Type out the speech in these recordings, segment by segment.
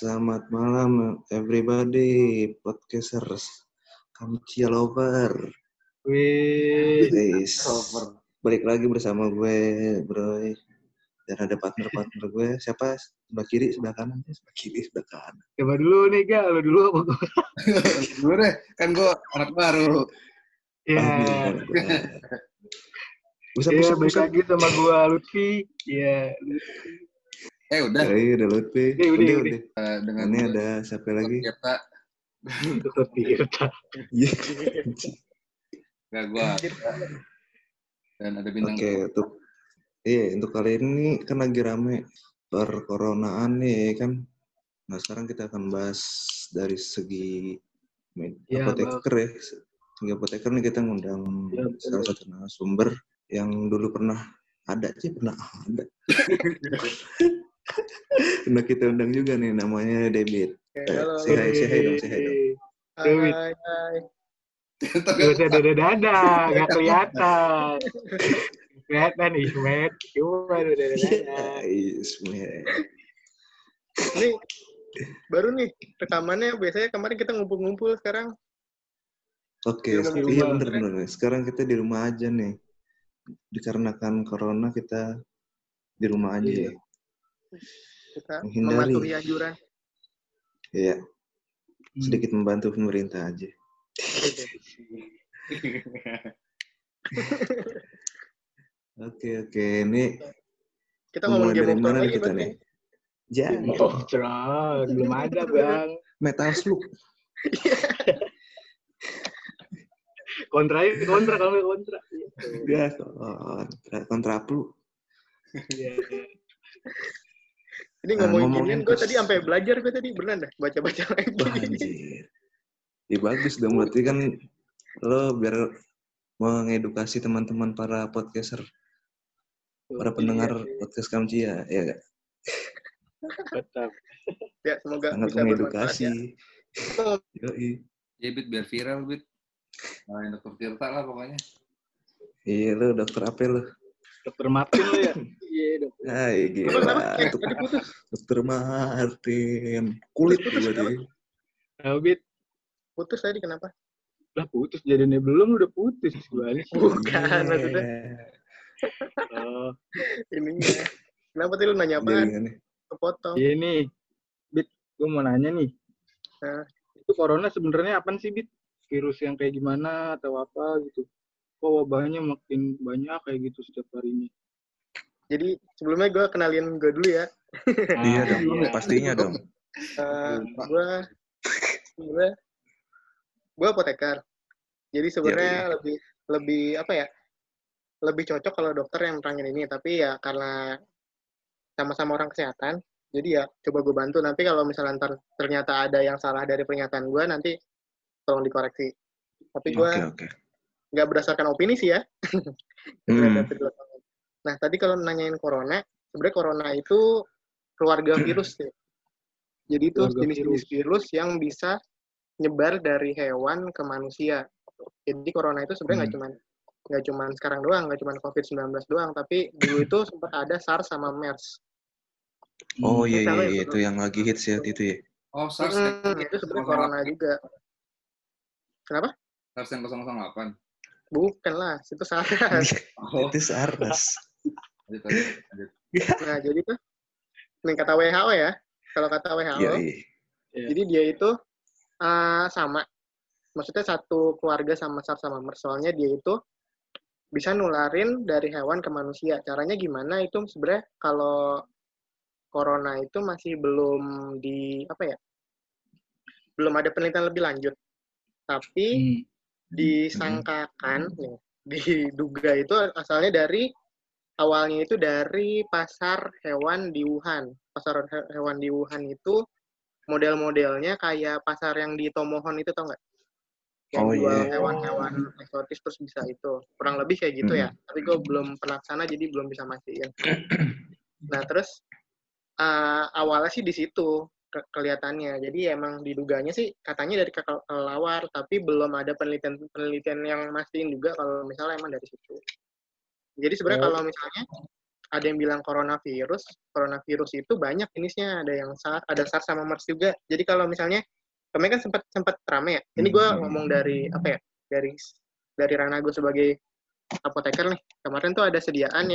selamat malam everybody, podcasters, Kamcia Lover. Guys, balik lagi bersama gue, bro. Dan ada partner gue, siapa? Sebelah kiri, sebelah kanan, sebelah kiri, sebelah kanan. Coba dulu nih, Ga. Lo dulu apa gue? Gue deh, kan gue anak baru. Iya. Bisa. Balik lagi sama gue, Lutfi. Iya. Udah. Udah Lutfi. Udah. Dengan ini ada siapa lagi? Tirta. Iya. Gak gue. Dan ada bintang. Oke, untuk kali ini kan lagi rame perkoronaan nih kan. Nah sekarang kita akan bahas dari segi apoteker ya. Segi apoteker nih kita ngundang salah satu narasumber yang dulu pernah ada. Pernah kita undang juga nih, namanya David. Say hi dong. Hai. Gak usah dada-dada, gak kelihatan. Kelihatan Ismet, cuma dada-dada. Ismet. Ini baru nih rekamannya, biasanya kemarin kita ngumpul-ngumpul, sekarang. Oke, iya bener. Sekarang kita di rumah aja nih. Dikarenakan corona kita di rumah aja ya. Kita menghindari. mematuhi anjuran. Iya. Sedikit membantu pemerintah aja. Oke. Ini kita ngomong Game of Thrones lagi kita nih. Jangan. Belum ada, Bang. Metal Slug. kontra. Ya, kontra lu. Ini ngomongin ginian, gue tadi sampai belajar, beneran dah baca-baca lagi. Anjir. Ya bagus dong, berarti kan lo biar mengedukasi teman-teman para podcaster, para pendengar podcast Kamcia, ya gak? Betul. Ya, semoga sangat bisa mengedukasi. Yoi. Ya, biar viral, Nah, dokter Tirta lah pokoknya. Iya, lo dokter apa lo? Dokter Martin lo ya? Iya, dokter. Hai, gila. Dokter Martin. Kulit juga dia. Bit. Putus tadi kenapa? Lah putus, jadinya belum udah putus. Bukan, maksudnya. Oh. Ininya. Kenapa tadi lu nanya apaan? Kepotong. Iya nih. Bit, gue mau nanya nih. Nah. Itu corona sebenarnya apaan sih, Bit? Virus yang kayak gimana atau apa gitu? Kok wabahnya makin banyak kayak gitu setiap harinya? Jadi sebelumnya gue kenalin gue dulu ya. Iya dong, pastinya dong. Gue apoteker. Jadi sebenarnya lebih apa ya? Lebih cocok kalau dokter yang nerangin ini. Tapi ya karena sama-sama orang kesehatan, jadi ya coba gue bantu. Nanti kalau misalnya ternyata ada yang salah dari pernyataan gue, nanti tolong dikoreksi. Tapi gue nggak berdasarkan opini sih ya. Nah, tadi kalau nanyain corona, sebenarnya corona itu keluarga virus ya. Jadi itu jenis-jenis virus yang bisa nyebar dari hewan ke manusia. Jadi corona itu sebenarnya nggak cuman sekarang doang, nggak cuman COVID-19 doang, tapi dulu itu sempat ada SARS sama MERS. Oh iya, itu yang lagi hits ya itu ya. Oh, SARS itu sebenarnya corona juga. Kenapa? SARS yang 008. Bukan lah, itu SARS. Itu SARS. Nah, jadi tuh ini kata WHO ya. Kalau kata WHO, jadi dia itu sama. Maksudnya satu keluarga sama SARS sama MERS. Soalnya dia itu bisa nularin dari hewan ke manusia. Caranya gimana? Itu sebenarnya kalau corona itu masih belum belum ada penelitian lebih lanjut. Tapi disangkakan, diduga itu asalnya awalnya itu dari pasar hewan di Wuhan. Pasar hewan di Wuhan itu model-modelnya kayak pasar yang di Tomohon itu, tau nggak? Yang jual hewan-hewan eksotis terus bisa itu. Kurang lebih kayak gitu ya. Tapi gue belum pernah kesana jadi belum bisa mastiin. Nah terus awalnya sih di situ kelihatannya. Jadi emang diduganya sih katanya dari kelelawar, tapi belum ada penelitian yang mastiin juga kalau misalnya emang dari situ. Jadi sebenarnya kalau misalnya ada yang bilang coronavirus itu banyak jenisnya, ada SARS sama MERS juga. Jadi kalau misalnya kemarin kan sempat rame ya. Ini gue ngomong dari apa ya? Dari ranah gue sebagai apoteker nih. Kemarin tuh ada sediaan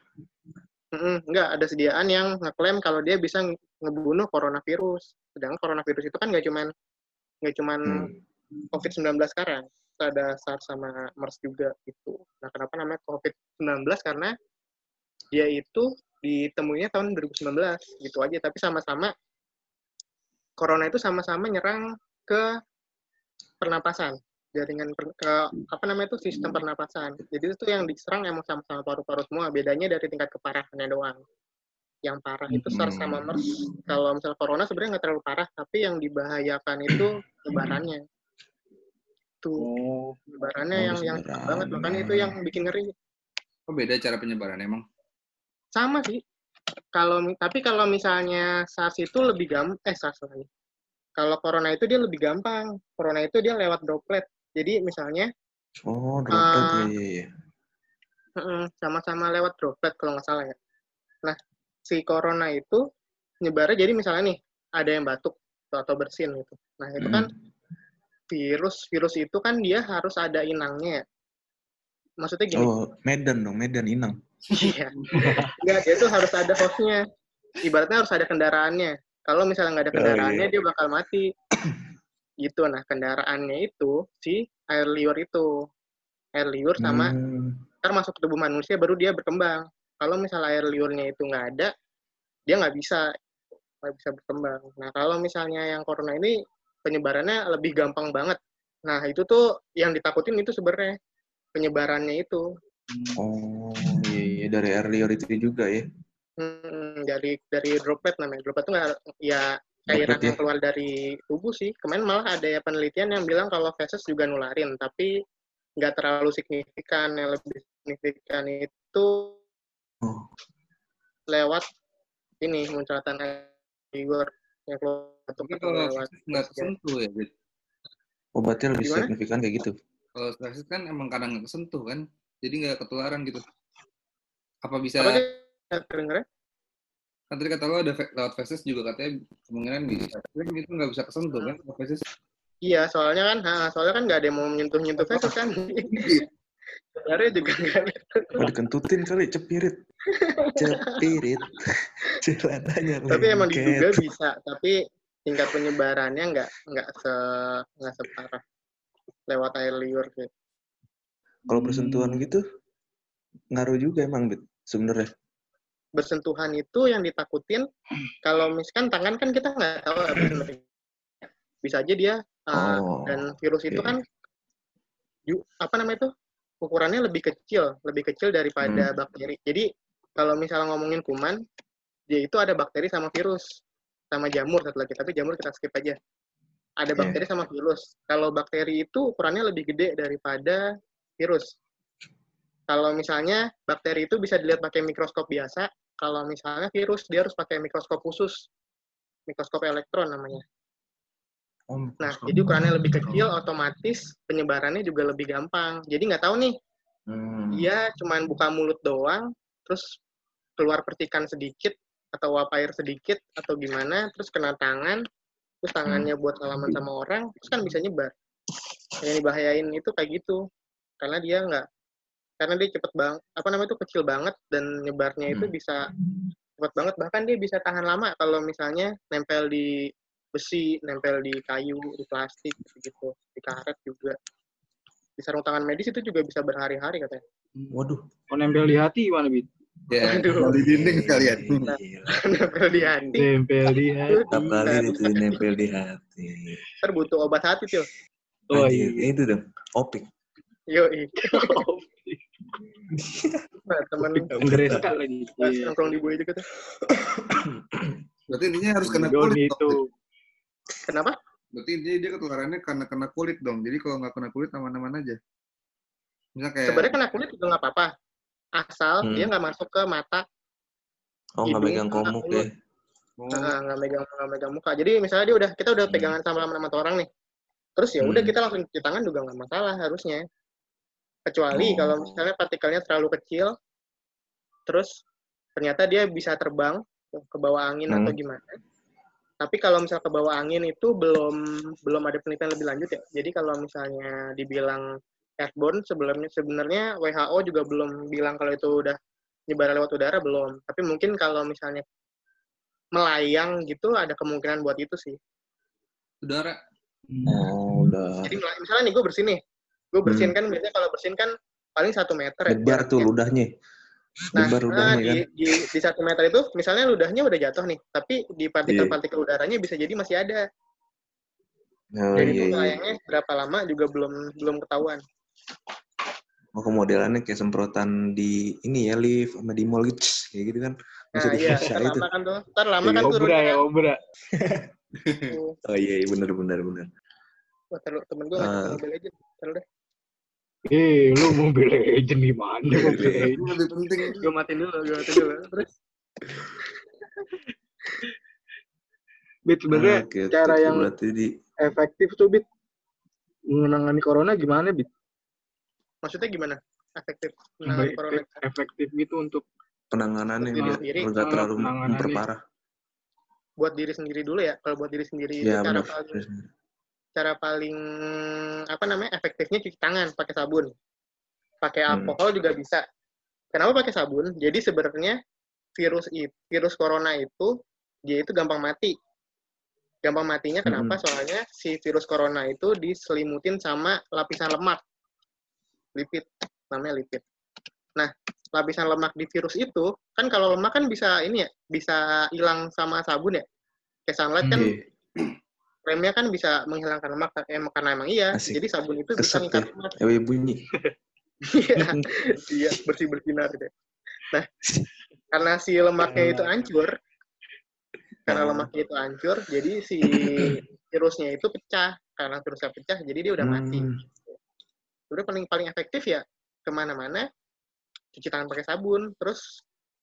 ada sediaan yang ngeklaim kalau dia bisa ngebunuh coronavirus. Sedangkan coronavirus itu kan nggak cuman COVID-19 sekarang. Ada SARS sama MERS juga gitu. Nah, kenapa namanya COVID-19? Karena dia itu ditemuinya tahun 2019 gitu aja, tapi sama-sama corona itu sama-sama nyerang ke pernapasan, jaringan sistem pernapasan. Jadi itu yang diserang emang sama-sama paru-paru semua, bedanya dari tingkat keparahannya doang. Yang parah itu SARS sama MERS. Kalau misalnya corona sebenarnya nggak terlalu parah, tapi yang dibahayakan itu penyebarannya. Penyebarannya yang cepat banget, makanya itu yang bikin ngeri. Kok beda cara penyebarannya emang? Sama sih. Tapi kalau misalnya SARS itu lebih SARS lagi. Kalau corona itu dia lebih gampang. Corona itu dia lewat droplet. Jadi misalnya droplet iya. Sama-sama lewat droplet kalau nggak salah ya. Nah, si corona itu nyebarnya jadi misalnya nih ada yang batuk atau bersin gitu. Nah, itu kan virus itu kan dia harus ada inangnya ya. Maksudnya gini. Medan inang. Iya. Enggak, dia tuh harus ada hostnya. Ibaratnya harus ada kendaraannya. Kalau misalnya nggak ada kendaraannya, dia bakal mati. Gitu. Nah, kendaraannya itu si air liur itu. Air liur sama ntar masuk ke tubuh manusia baru dia berkembang. Kalau misalnya air liurnya itu nggak ada, dia nggak bisa berkembang. Nah, kalau misalnya yang corona ini penyebarannya lebih gampang banget. Nah, itu tuh yang ditakutin itu sebenarnya penyebarannya itu. Iya, dari air liur itu juga ya. Dari droplet namanya. Droplet itu nggak ya cairan yang keluar dari tubuh sih. Kemarin malah ada ya penelitian yang bilang kalau feses juga nularin, tapi nggak terlalu signifikan. Yang lebih signifikan itu lewat ini muncratan air liur yang keluar. Tapi kalau feses nggak kesentuh ya, Bit? Obatnya lebih signifikan kayak gitu. Kalau feses kan emang kadang nggak kesentuh kan, jadi nggak ketularan gitu. Apa bisa? Kedengeran? Kan tadi kata lo ada lewat feses juga katanya kemungkinan bisa. Tapi itu nggak bisa kesentuh kan lewat feses? Iya, soalnya kan nggak ada yang mau menyentuh feses kan. Sebenarnya juga nggak. Dikentutin kali cepirit. Celananya. Tapi emang diduga bisa, tapi tingkat penyebarannya nggak separah lewat air liur gitu. Kalau bersentuhan gitu ngaruh juga emang sebenarnya. Bersentuhan itu yang ditakutin kalau misalkan tangan kan kita nggak tahu bisa aja dia dan virus itu kan ukurannya lebih kecil daripada bakteri. Jadi kalau misalnya ngomongin kuman, dia itu ada bakteri sama virus sama jamur satu lagi, tapi jamur kita skip aja. Ada bakteri sama virus. Kalau bakteri itu ukurannya lebih gede daripada virus. Kalau misalnya bakteri itu bisa dilihat pakai mikroskop biasa, kalau misalnya virus dia harus pakai mikroskop khusus, mikroskop elektron namanya. Nah, jadi ukurannya lebih kecil, otomatis penyebarannya juga lebih gampang. Jadi nggak tahu nih, dia cuma buka mulut doang, terus keluar percikan sedikit, atau uap air sedikit, atau gimana, terus kena tangan, terus tangannya buat salaman sama orang, terus kan bisa nyebar. Yang dibahayain itu kayak gitu, karena dia cepet banget, itu kecil banget, dan nyebarnya itu bisa cepet banget, bahkan dia bisa tahan lama kalau misalnya nempel di besi, nempel di kayu, di plastik, gitu, di karet juga. Di sarung tangan medis itu juga bisa berhari-hari katanya. Waduh. Mau nempel di hati gimana, Bit? Ya, di dinding sekalian. Nempel di hati. Nempel di hati. Apalagi itu nempel di hati. Ntar butuh obat hati, tuh. Oh iya. Itu dong, opik. Yoi. Nah, temen Greska lagi. nongkrong di buaya juga tuh. Berarti intinya harus kena kulit itu. Kenapa? Berarti dia ketularannya karena kena kulit dong. Jadi kalau nggak kena kulit aman-aman aja. Misal kayak sebenarnya kena kulit juga nggak apa-apa. Asal dia nggak masuk ke mata. Nggak megang komuk ya. Nggak megang muka. Jadi misalnya kita udah pegangan sama orang nih. Terus ya udah kita langsung cuci tangan juga nggak masalah harusnya. Kecuali kalau misalnya partikelnya terlalu kecil, terus ternyata dia bisa terbang ke bawah angin atau gimana. Tapi kalau misalnya ke bawah angin itu belum ada penelitian lebih lanjut ya. Jadi kalau misalnya dibilang airborne, sebenarnya WHO juga belum bilang kalau itu udah nyebar lewat udara, belum. Tapi mungkin kalau misalnya melayang gitu ada kemungkinan buat itu sih. Udara. Udah. Jadi misalnya nih gue bersihin kan biasanya kalau bersihin kan paling 1 meter ya. Debar tuh ludahnya. Nah, kan. di 1 meter itu misalnya ludahnya udah jatuh nih, tapi di partikel-partikel udaranya bisa jadi masih ada. Jadi itu melayangnya berapa lama juga belum ketahuan. Modelannya kayak semprotan di ini ya, lift sama di mall gitu, kayak gitu kan. Nah, iya, ntar lama kan tuh. Ntar lama kan turun. Obra. Oh iya, benar. Wah, temen gue ngajak Mobile Legends. Taruh deh. Lu Mobile Legends gimana? Mobile Legends Lebih penting. Gue matiin dulu. Terus. Bit, sebenarnya cara yang efektif tuh, Bit, menangani corona gimana, Bit? Maksudnya gimana? Efektif menangani corona? Efektif gitu untuk penanganannya biar nggak terlalu memperparah. Buat diri sendiri dulu ya. Kalau buat diri sendiri ya, itu cara paling efektifnya cuci tangan pakai sabun. Pakai alkohol juga bisa. Kenapa pakai sabun? Jadi sebenarnya virus corona itu dia itu gampang mati. Gampang matinya kenapa? Soalnya si virus corona itu diselimutin sama lapisan lemak. Lipid, namanya lipid. Nah, lapisan lemak di virus itu, kan kalau lemak kan bisa hilang sama sabun ya. Kayak sunlight kan, remnya kan bisa menghilangkan lemak, karena emang iya. Asik. Jadi sabun itu Keset bisa ngikat lemak. bunyi. Iya, bersih-bersinar gitu. Nah, karena si lemaknya itu hancur, jadi si virusnya itu pecah. Karena virusnya pecah, jadi dia udah mati. Udah paling efektif ya kemana-mana cuci tangan pakai sabun, terus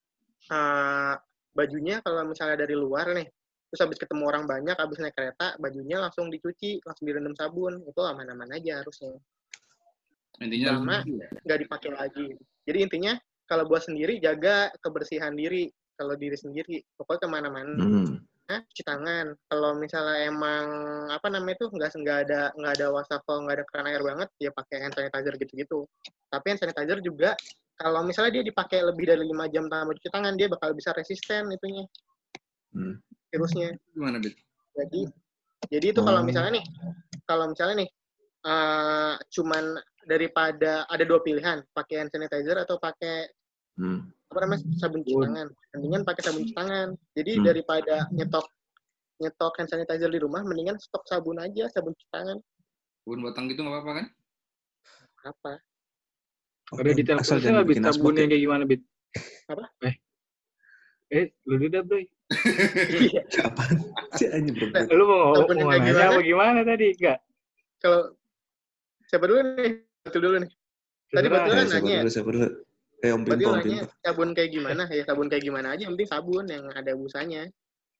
bajunya kalau misalnya dari luar nih, terus habis ketemu orang banyak, habis naik kereta, bajunya langsung dicuci, langsung direndam sabun, itu aman-aman aja harusnya. Intinya sama nggak dipakai lagi. Jadi intinya kalau buat sendiri jaga kebersihan diri, kalau diri sendiri pokoknya kemana-mana. Cuci tangan. Kalau misalnya emang nggak ada wastafel, nggak ada keran air banget, ya pakai hand sanitizer gitu-gitu. Tapi hand sanitizer juga kalau misalnya dia dipakai lebih dari 5 jam tanpa cuci tangan, dia bakal bisa resisten itunya virusnya. Gimana, Bit? Jadi itu kalau misalnya nih cuman daripada ada 2 pilihan, pakai hand sanitizer atau pakai sabun cuci tangan. Mendingan pakai sabun cuci tangan. Jadi daripada nyetok hand sanitizer di rumah, mendingan stok sabun aja, sabun cuci tangan. Sabun batang gitu nggak apa-apa kan? Apa? Ada di telepon saya nggak, Bit? Sabunnya kayak gimana, Bit? Apa? Lu udah, Bro. Apaan? Si anjing berbeda. Lu mau nanya apa gimana tadi? Enggak. Kalau siapa dulu nih? Tadi betul kan nanya. Siapa dulu? Om Pinto. Pinto. Sabun kayak gimana? Ya sabun kayak gimana aja, yang penting sabun yang ada busanya.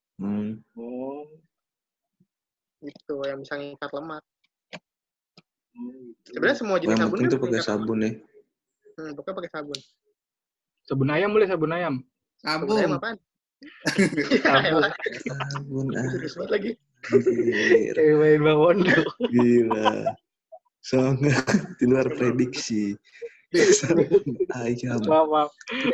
Itu yang bisa ngikat lemak. Sebenarnya semua jenis sabun itu pakai sabun ya. Pokoknya pakai sabun. Sabun ayam boleh, sabun ayam. Sabun ayam apaan? Sabun Serius banget lagi. Main bangun. Gila. Sangat di luar prediksi. Ayam. Maaf.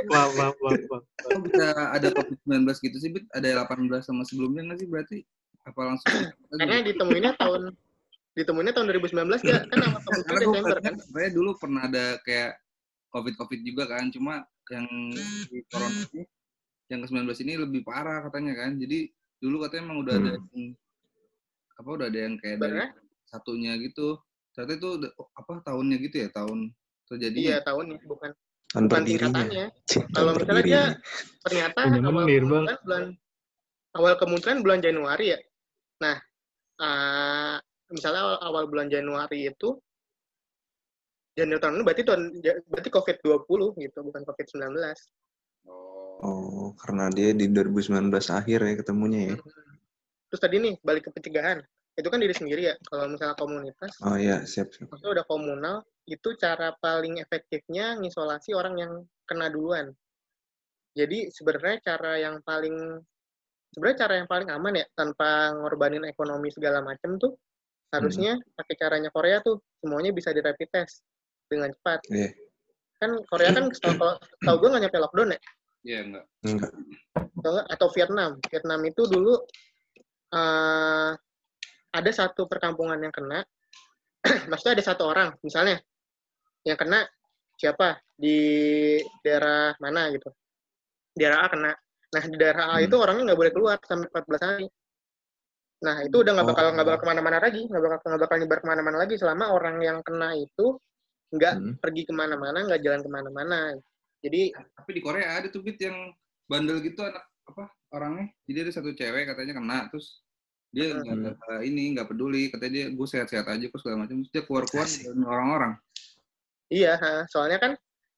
Bisa ada COVID-19 gitu sih, Bit? Ada 18 sama sebelumnya nggak sih berarti? Apa langsung? Karena ditemuinnya tahun 2019 ya, kan awal COVID Desember kan? Saya dulu pernah ada kayak COVID juga kan, cuma yang di corona ini, yang ke-19 ini lebih parah katanya kan. Jadi dulu katanya emang udah ada udah ada yang kayak dari satunya gitu. Ternyata itu tahunnya gitu ya, tahun terjadi. Iya, tahunnya bukan tingkatannya. Kalau misalnya dia ternyata awal kemunculan bulan Januari ya. Nah, misalnya awal bulan Januari itu Januari tahun ini berarti COVID-20 gitu, bukan COVID-19. Oh, karena dia di 2019 akhir ya ketemunya ya. Terus tadi nih balik ke pencegahan. Itu kan diri sendiri ya. Kalau misalnya komunitas. Oh iya, siap. Maksudnya udah komunal, itu cara paling efektifnya ngisolasi orang yang kena duluan. Jadi sebenarnya cara yang paling aman ya, tanpa ngorbanin ekonomi segala macam tuh, harusnya pakai caranya Korea tuh, semuanya bisa di rapid test dengan cepat. Iya. Kan Korea kan setahu gue nggak nyampe lockdown ya? Iya, enggak. Atau Vietnam. Vietnam itu dulu ada satu perkampungan yang kena, maksudnya ada satu orang, misalnya, yang kena siapa? Di daerah mana gitu. Daerah A kena. Nah, di daerah A itu orangnya nggak boleh keluar sampai 14 hari. Nah, itu udah nggak bakal kemana-mana lagi, nggak bakal nyebar kemana-mana lagi selama orang yang kena itu nggak pergi kemana-mana, nggak jalan kemana-mana. Jadi, tapi di Korea ada tuh Bit yang bandel gitu anak orangnya. Jadi ada satu cewek katanya kena, terus dia nggak peduli, katanya dia gue sehat-sehat aja kok segala macam, terus dia keluar-keluar dengan orang-orang. Iya, soalnya kan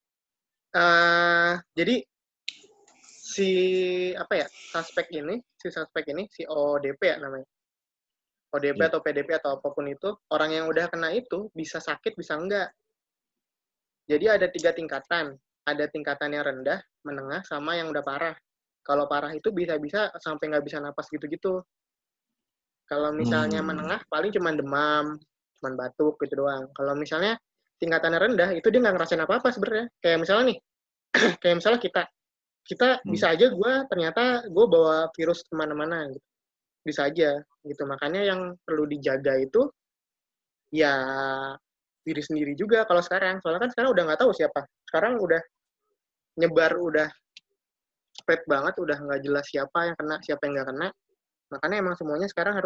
jadi si suspek ini si ODP ya namanya. ODP atau PDP atau apapun itu, orang yang udah kena itu bisa sakit, bisa enggak. Jadi ada 3 tingkatan. Ada tingkatan yang rendah, menengah, sama yang udah parah. Kalau parah itu bisa-bisa sampai nggak bisa napas gitu-gitu. Kalau misalnya menengah, paling cuma demam, cuma batuk gitu doang. Kalau misalnya tingkatannya rendah, itu dia nggak ngerasain apa-apa sebenarnya. Kayak misalnya nih, kayak misalnya kita bisa aja ternyata gue bawa virus kemana-mana gitu. Bisa aja gitu. Makanya yang perlu dijaga itu ya diri sendiri juga kalau sekarang. Soalnya kan sekarang udah nggak tahu siapa. Sekarang udah nyebar, udah spread banget, udah nggak jelas siapa yang kena, siapa yang nggak kena. Makanya emang semuanya sekarang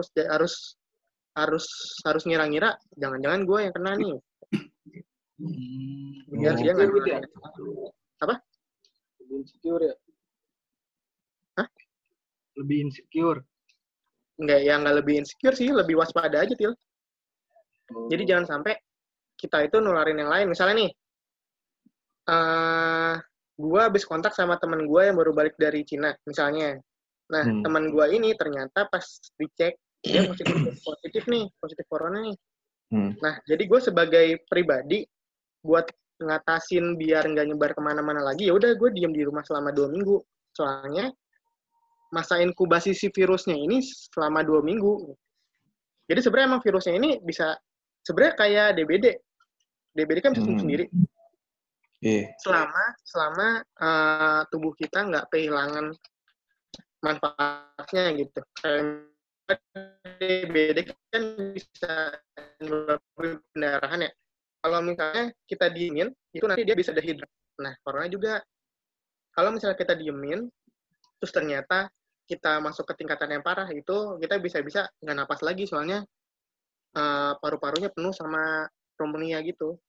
harus ngira-ngira, jangan-jangan gue yang kena nih. Biar dia nggak kena. Apa? Lebih insecure ya? Hah? Lebih insecure? Nggak lebih insecure sih, lebih waspada aja, Til. Jadi jangan sampai kita itu nularin yang lain. Misalnya nih, gue habis kontak sama temen gue yang baru balik dari Cina, misalnya. Nah, teman gue ini ternyata pas dicek, dia positif corona nih. Nah, jadi gue sebagai pribadi, buat ngatasin biar nggak nyebar kemana-mana lagi, ya udah gue diem di rumah selama 2 minggu. Soalnya, masa inkubasi si virusnya ini selama 2 minggu. Jadi sebenarnya emang virusnya ini bisa, sebenarnya kayak DBD. DBD kan bisa sembuh sendiri. Selama tubuh kita nggak kehilangan manfaatnya gitu. DBD kan bisa menyebabkan pendarahan ya. Kalau misalnya kita diemin, itu nanti dia bisa dehidrat. Nah, corona juga. Kalau misalnya kita diemin, terus ternyata kita masuk ke tingkatan yang parah, itu kita bisa-bisa nggak napas lagi, soalnya paru-parunya penuh sama pneumonia gitu.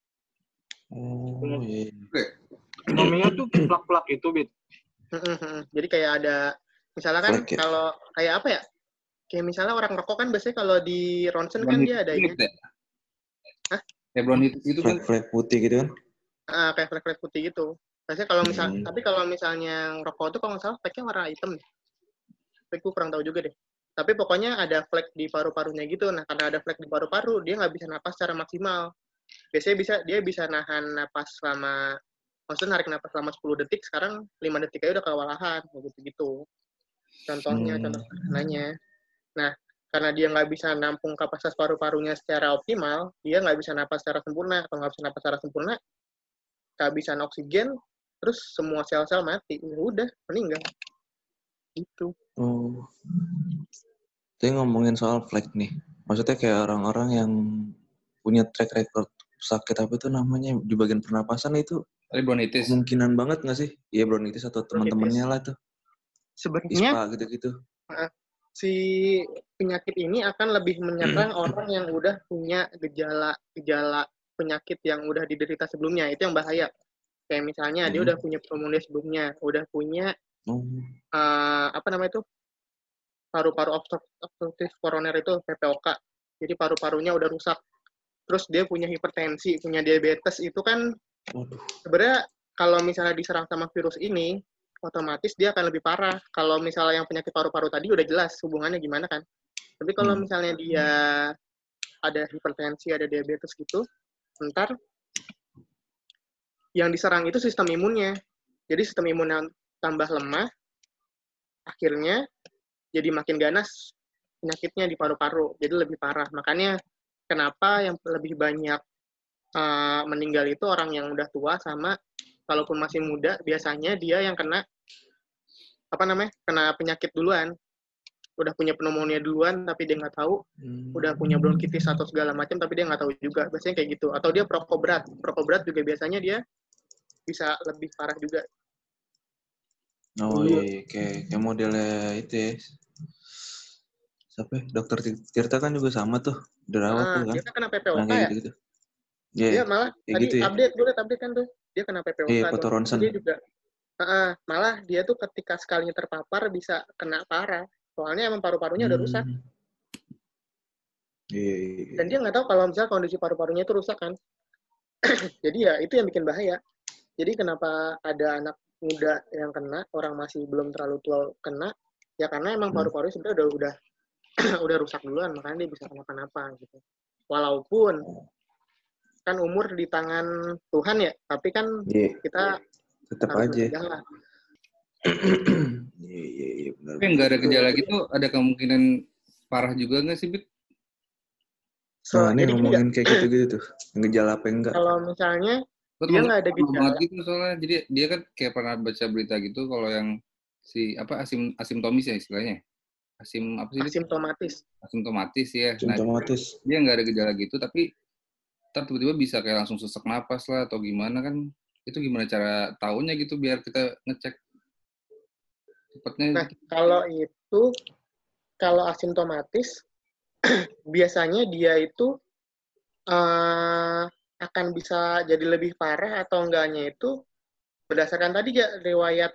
Pneumonia tuh plak-plak itu, Bit. Jadi kayak ada, misalnya kan kalau kayak apa ya? Kayak misalnya orang rokok kan biasanya kalau di ronsen kan dia ada ini. Hah? Kayak bronkitis itu kan. Flek putih gitu kan? Kayak flek putih gitu. Biasanya kalau tapi kalau misalnya rokok itu kalau nggak salah fleknya warna hitam. Tapi gue kurang tahu juga deh. Tapi pokoknya ada flek di paru-parunya gitu. Nah, karena ada flek di paru-paru, dia nggak bisa napas secara maksimal. Biasanya dia bisa nahan napas maksudnya narik napas selama 10 detik, sekarang 5 detik aja udah kewalahan, gitu-gitu. Contohnya. Nah, karena dia nggak bisa nampung kapasitas paru-parunya secara optimal, dia nggak bisa napas secara sempurna. Kalau nggak bisa napas secara sempurna, kehabisan oksigen, terus semua sel-sel mati. Ya udah, meninggal. Gitu. Tapi ngomongin soal flek nih, maksudnya kayak orang-orang yang punya track record sakit apa itu namanya di bagian pernapasan itu bronkitis. Kemungkinan banget nggak sih? Iya bronkitis atau teman-temannya lah tuh. Sebenarnya ISPA gitu-gitu. Si penyakit ini akan lebih menyerang orang yang udah punya gejala penyakit yang udah diderita sebelumnya. Itu yang bahaya. Kayak misalnya dia udah punya pneumonia sebelumnya, udah punya paru-paru obstruktif koroner itu PPOK. Jadi paru-parunya udah rusak. Terus dia punya hipertensi, punya diabetes, itu kan sebenarnya kalau misalnya diserang sama virus ini, otomatis dia akan lebih parah. Kalau misalnya yang penyakit paru-paru tadi udah jelas hubungannya gimana kan. Tapi kalau misalnya dia ada hipertensi, ada diabetes gitu, ntar yang diserang itu sistem imunnya. Jadi sistem imun tambah lemah, akhirnya jadi makin ganas penyakitnya di paru-paru, jadi lebih parah. Makanya kenapa yang lebih banyak meninggal itu orang yang udah tua, sama kalaupun masih muda biasanya dia yang kena penyakit duluan, udah punya pneumonia duluan tapi dia nggak tahu, udah punya bronkitis atau segala macam tapi dia nggak tahu juga, biasanya kayak gitu. Atau dia perokok berat juga biasanya dia bisa lebih parah juga. Oh iya, kayak modelnya itu ya. Siapa? Dokter Tirta kan juga sama tuh, dirawat tuh kan. Dia kan kena PPOK kayak ya? Gitu-gitu. Yeah, dia malah tadi gitu ya? update kan tuh, dia kena PPOK. Iya, foto ronsen. Dia juga, malah dia tuh ketika sekalinya terpapar bisa kena parah. Soalnya emang paru-parunya udah rusak. Iya. Dan dia nggak tahu kalau misalnya kondisi paru-parunya itu rusak kan. Jadi ya itu yang bikin bahaya. Jadi kenapa ada anak muda yang kena, orang masih belum terlalu tua kena, ya karena emang paru-parunya sebenarnya udah udah rusak duluan, makanya dia bisa kenapa-napa gitu. Walaupun kan umur di tangan Tuhan ya, tapi kan kita tetap harus aja. Iya, benar. Tapi nggak ada gejala gitu, ada kemungkinan parah juga nggak sih, Bit? Nah, ini ngomongin kayak gitu tuh, gejala apa enggak? Kalau misalnya dia nggak ada gejala gitu soalnya, jadi dia kan kayak pernah baca berita gitu kalau yang si asimptomis ya istilahnya, asimptomatis ya. Asimptomatis. Nah, dia nggak ada gejala gitu, tapi tiba-tiba bisa kayak langsung sesak napas lah atau gimana kan? Itu gimana cara taunya gitu biar kita ngecek cepatnya? Nah, kalau asimptomatis biasanya dia itu akan bisa jadi lebih parah atau enggaknya itu berdasarkan tadi ya riwayat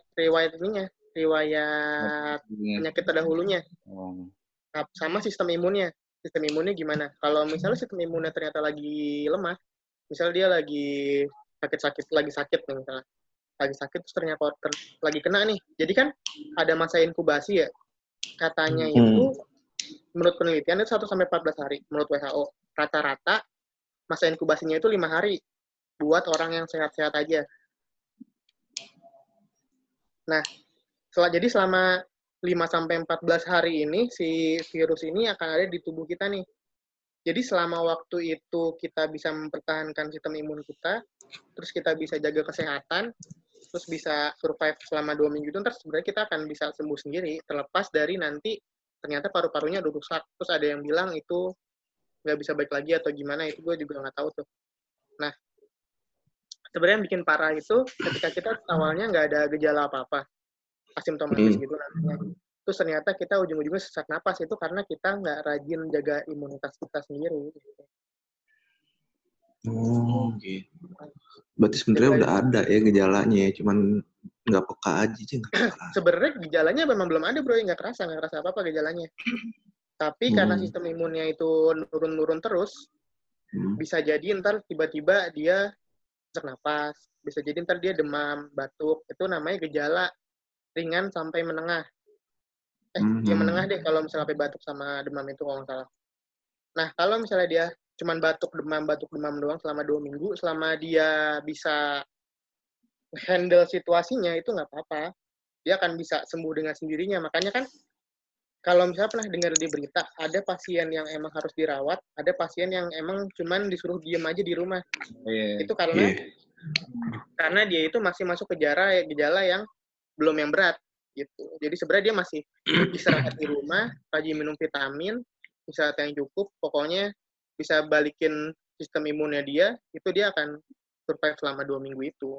penyakit terdahulunya. Sama sistem imunnya. Sistem imunnya gimana? Kalau misalnya sistem imunnya ternyata lagi lemah, misalnya dia lagi sakit nih misalnya. Lagi sakit terus ternyata lagi kena nih. Jadi kan ada masa inkubasi ya. Katanya itu menurut penelitian itu 1-14 hari menurut WHO. Rata-rata masa inkubasinya itu 5 hari buat orang yang sehat-sehat aja. Nah, jadi selama 5-14 hari ini si virus ini akan ada di tubuh kita nih. Jadi selama waktu itu kita bisa mempertahankan sistem imun kita, terus kita bisa jaga kesehatan, terus bisa survive selama 2 minggu itu, terus sebenarnya kita akan bisa sembuh sendiri, terlepas dari nanti ternyata paru-parunya udah rusak. Terus ada yang bilang itu nggak bisa balik lagi atau gimana, itu gue juga nggak tahu tuh. Nah, sebenarnya yang bikin parah itu ketika kita awalnya nggak ada gejala apa-apa, asimptomatis gitu namanya. Terus ternyata kita ujung-ujungnya sesak napas, itu karena kita nggak rajin jaga imunitas kita sendiri. Oh, gitu. Berarti sebenarnya udah ada ya gejalanya ya, cuman nggak peka aja sih. Sebenarnya gejalanya memang belum ada bro, nggak kerasa apa-apa gejalanya. Tapi karena sistem imunnya itu nurun terus, bisa jadi ntar tiba-tiba dia sesak napas, bisa jadi ntar dia demam, batuk, itu namanya gejala ringan sampai menengah. Yang menengah deh kalau misalnya sampai batuk sama demam itu kalau nggak salah. Nah, kalau misalnya dia cuman batuk demam doang selama 2 minggu, selama dia bisa handle situasinya itu nggak apa-apa. Dia akan bisa sembuh dengan sendirinya. Makanya kan kalau misalnya pernah dengar di berita, ada pasien yang emang harus dirawat, ada pasien yang emang cuman disuruh diem aja di rumah. Itu karena dia itu masih masuk gejala yang belum yang berat gitu. Jadi sebenarnya dia masih istirahat di rumah, rajin minum vitamin, istirahat yang cukup, pokoknya bisa balikin sistem imunnya dia, itu dia akan survive selama 2 minggu itu.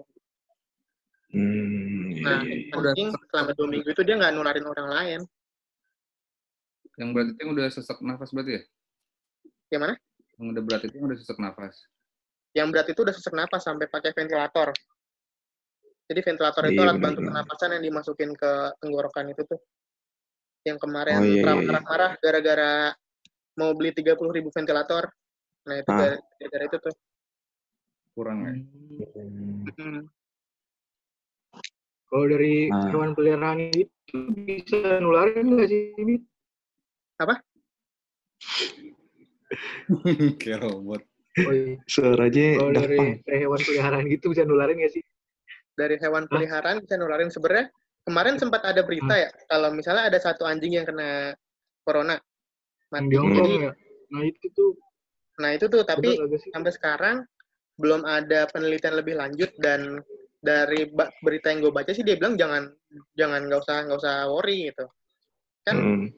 Nah, penting selama 2 minggu itu dia nggak nularin orang lain. Yang berat itu yang udah sesak nafas berarti ya? Yang mana? Yang udah berat itu yang udah sesak nafas. Yang berat itu udah sesak nafas sampai pakai ventilator. Jadi ventilator itu alat bantu pernapasan yang dimasukin ke tenggorokan itu tuh. Yang kemarin marah-marah gara-gara mau beli 30.000 ventilator. Nah, itu gara-gara itu tuh. Kurang ya? Kalau dari hewan peliharaan itu bisa nularin nggak sih, Bit? Apa? Kayak robot. Oh, iya. Suaranya kalau dari hewan peliharaan gitu bisa nularin nggak sih? Dari hewan peliharaan bisa nularin. Sebenarnya kemarin sempat ada berita ya, kalau misalnya ada satu anjing yang kena corona, mati. Yang di Hongkong ya? Nah itu tuh, tapi sampai sekarang belum ada penelitian lebih lanjut, dan dari berita yang gue baca sih dia bilang jangan nggak usah worry gitu. Kan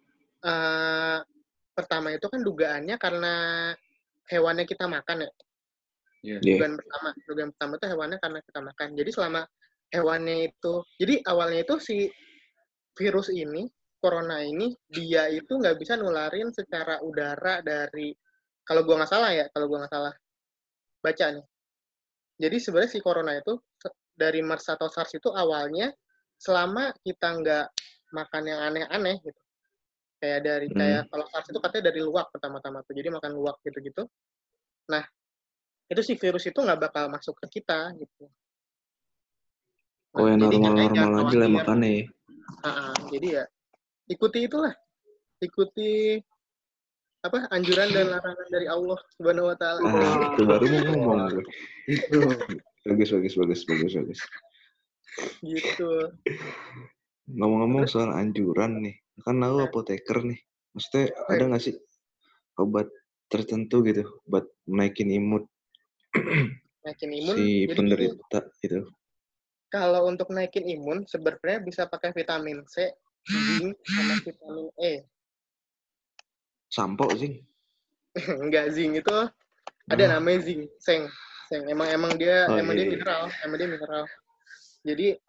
pertama itu kan dugaannya karena hewannya kita makan ya. Dugaan pertama itu hewannya karena kita makan. Jadi selama hewannya itu, jadi awalnya itu si virus ini, corona ini, dia itu nggak bisa nularin secara udara dari, kalau gue nggak salah baca nih. Jadi sebenarnya si corona itu dari MERS atau SARS itu awalnya selama kita nggak makan yang aneh-aneh gitu. Kayak kalau SARS itu katanya dari luwak pertama-tama tuh. Jadi makan luwak gitu-gitu. Nah, itu si virus itu nggak bakal masuk ke kita gitu. Nah, yang normal-normal aja lah makannya. Jadi ya ikuti anjuran dan larangan dari Allah Subhanahu wa taala. Itu baru mau ngomong gue. Itu bagus. Gitu. Ngomong-ngomong soal anjuran nih, kan lu apoteker nih. Maksudnya ada nggak sih obat tertentu gitu buat naikin imun? Si penderita gitu. Kalau untuk naikin imun sebenarnya bisa pakai vitamin C, zinc, sama vitamin E. Sampo zinc? Enggak, zinc itu ada namanya zinc, seng. Emang dia mineral, Jadi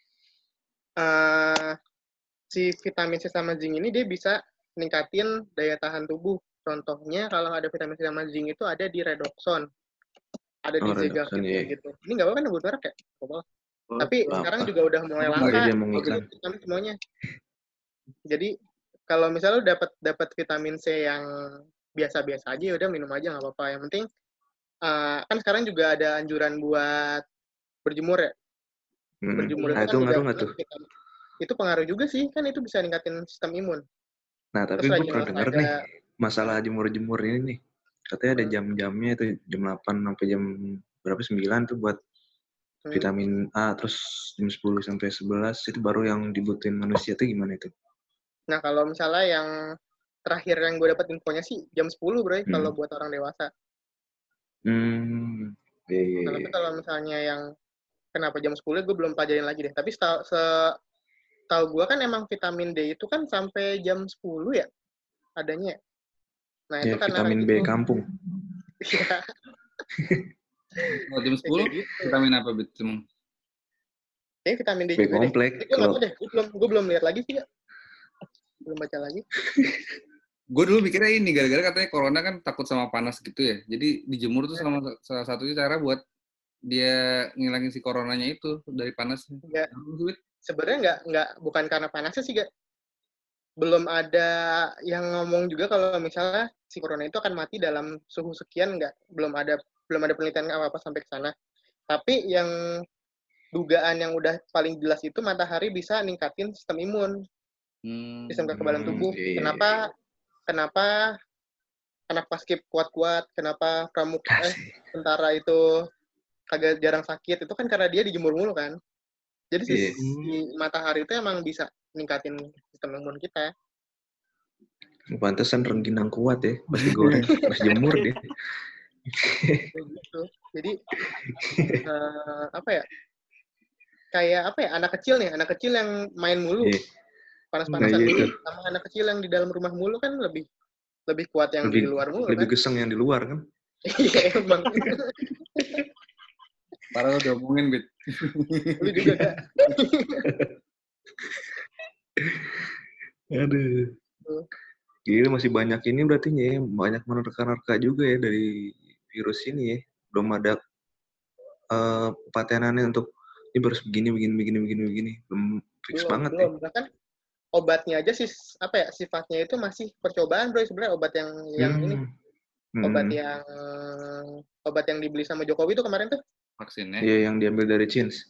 si vitamin C sama zinc ini dia bisa ningkatin daya tahan tubuh. Contohnya kalau ada vitamin C sama zinc itu ada di Redoxon, ada di Zegafit gitu. Ini nggak apa-apa kan buat merek ya? Tapi sekarang juga udah mulai langka vitamin semuanya. Jadi kalau misalnya lu dapat vitamin C yang biasa-biasa aja, udah minum aja nggak apa-apa. Yang penting kan sekarang juga ada anjuran buat berjemur ya. Berjemur itu kan juga itu pengaruh juga sih, kan itu bisa ningkatin sistem imun. Nah, tapi gue pernah dengar nih masalah jemur-jemur ini nih. Katanya ada jam-jamnya itu jam 8 sampai jam berapa 9 tuh buat vitamin A, terus jam 10 sampai 11 itu baru yang dibutuhin manusia tuh gimana itu? Nah, kalau misalnya yang terakhir yang gue dapat infonya sih jam 10 bro, kalau buat orang dewasa. Tapi kalau misalnya yang kenapa jam 10 gue belum pelajarin lagi deh. Tapi tahu gue kan emang vitamin D itu kan sampai jam 10 ya adanya. Nah, itu karena vitamin B kampung. Iya. Oh, jam 10 gitu. Vitamin apa betul? Vitamin D B juga komplek. Gue belum lihat lagi sih ya. Belum baca lagi. Gue dulu mikirnya ini gara-gara katanya corona kan takut sama panas gitu ya. Jadi dijemur tuh salah satunya cara buat dia ngilangin si coronanya itu dari panas. Enggak. Sebenarnya bukan karena panasnya sih, gak. Belum ada yang ngomong juga kalau misalnya si corona itu akan mati dalam suhu sekian, belum ada penelitian apa sampai ke sana. Tapi yang dugaan yang udah paling jelas itu matahari bisa ningkatin sistem imun, sistem kekebalan tubuh. Kenapa anak paskib kuat-kuat, kenapa tentara itu kagak jarang sakit, itu kan karena dia dijemur mulu kan. Jadi si matahari itu emang bisa ningkatin sistem imun kita. Pantesan rengginang kuat ya, pas digoreng, pas jemur dia. Gitu. Jadi kayak anak kecil yang main mulu, panas-panasan mulu, sama anak kecil yang di dalam rumah mulu kan lebih kuat yang di luar mulu. Lebih geseng yang di luar kan? Iya emang. Parah udah omongin, Bit. Lu juga, Kak. Aduh. Gila masih banyak ini berarti ya, banyak menerka-nerka juga ya dari virus ini ya. Belum ada patenannya untuk ini harus begini. Belum fix banget ya. Bahkan obatnya aja sih sifatnya itu masih percobaan bro sebenarnya, obat yang ini. Obat yang dibeli sama Jokowi itu kemarin tuh. Vaksinnya. Iya, yang diambil dari Chins.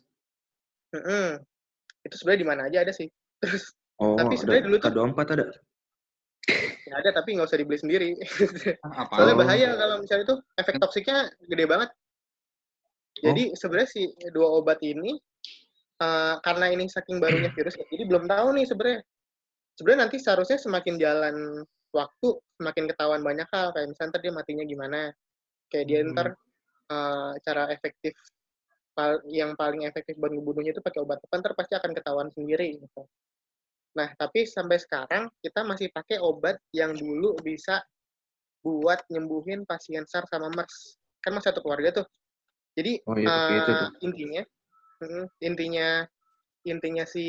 Itu sebenarnya di mana aja ada sih. Terus tapi sebenarnya dulu tuh K24 ada. Ya ada, tapi nggak usah dibeli sendiri. Soalnya bahaya kalau misalnya itu efek toksiknya gede banget. Jadi sebenarnya si dua obat ini karena ini saking barunya virus, jadi belum tahu nih sebenarnya nanti seharusnya semakin jalan waktu semakin ketahuan banyak hal, kayak misalnya ntar dia matinya gimana, kayak dia ntar cara efektif yang paling efektif buat ngebunuhnya itu pakai obat apa, ntar pasti akan ketahuan sendiri gitu. Nah, tapi sampai sekarang kita masih pakai obat yang dulu bisa buat nyembuhin pasien SARS sama MERS. Kan masih satu keluarga tuh. Jadi intinya si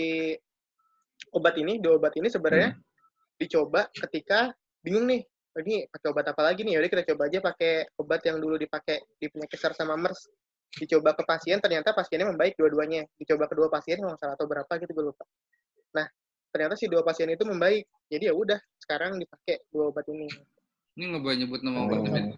dua obat ini sebenarnya dicoba ketika bingung nih, ini pakai obat apa lagi nih? Yaudah kita coba aja pakai obat yang dulu dipakai di penyakit SARS sama MERS. Dicoba ke pasien, ternyata pasiennya membaik dua-duanya. Dicoba kedua pasien kalau nggak salah atau berapa gitu gue lupa. Nah, ternyata si dua pasien itu membaik. Jadi ya udah, sekarang dipakai dua obat ini. Ini nggak boleh nyebut nama obatnya.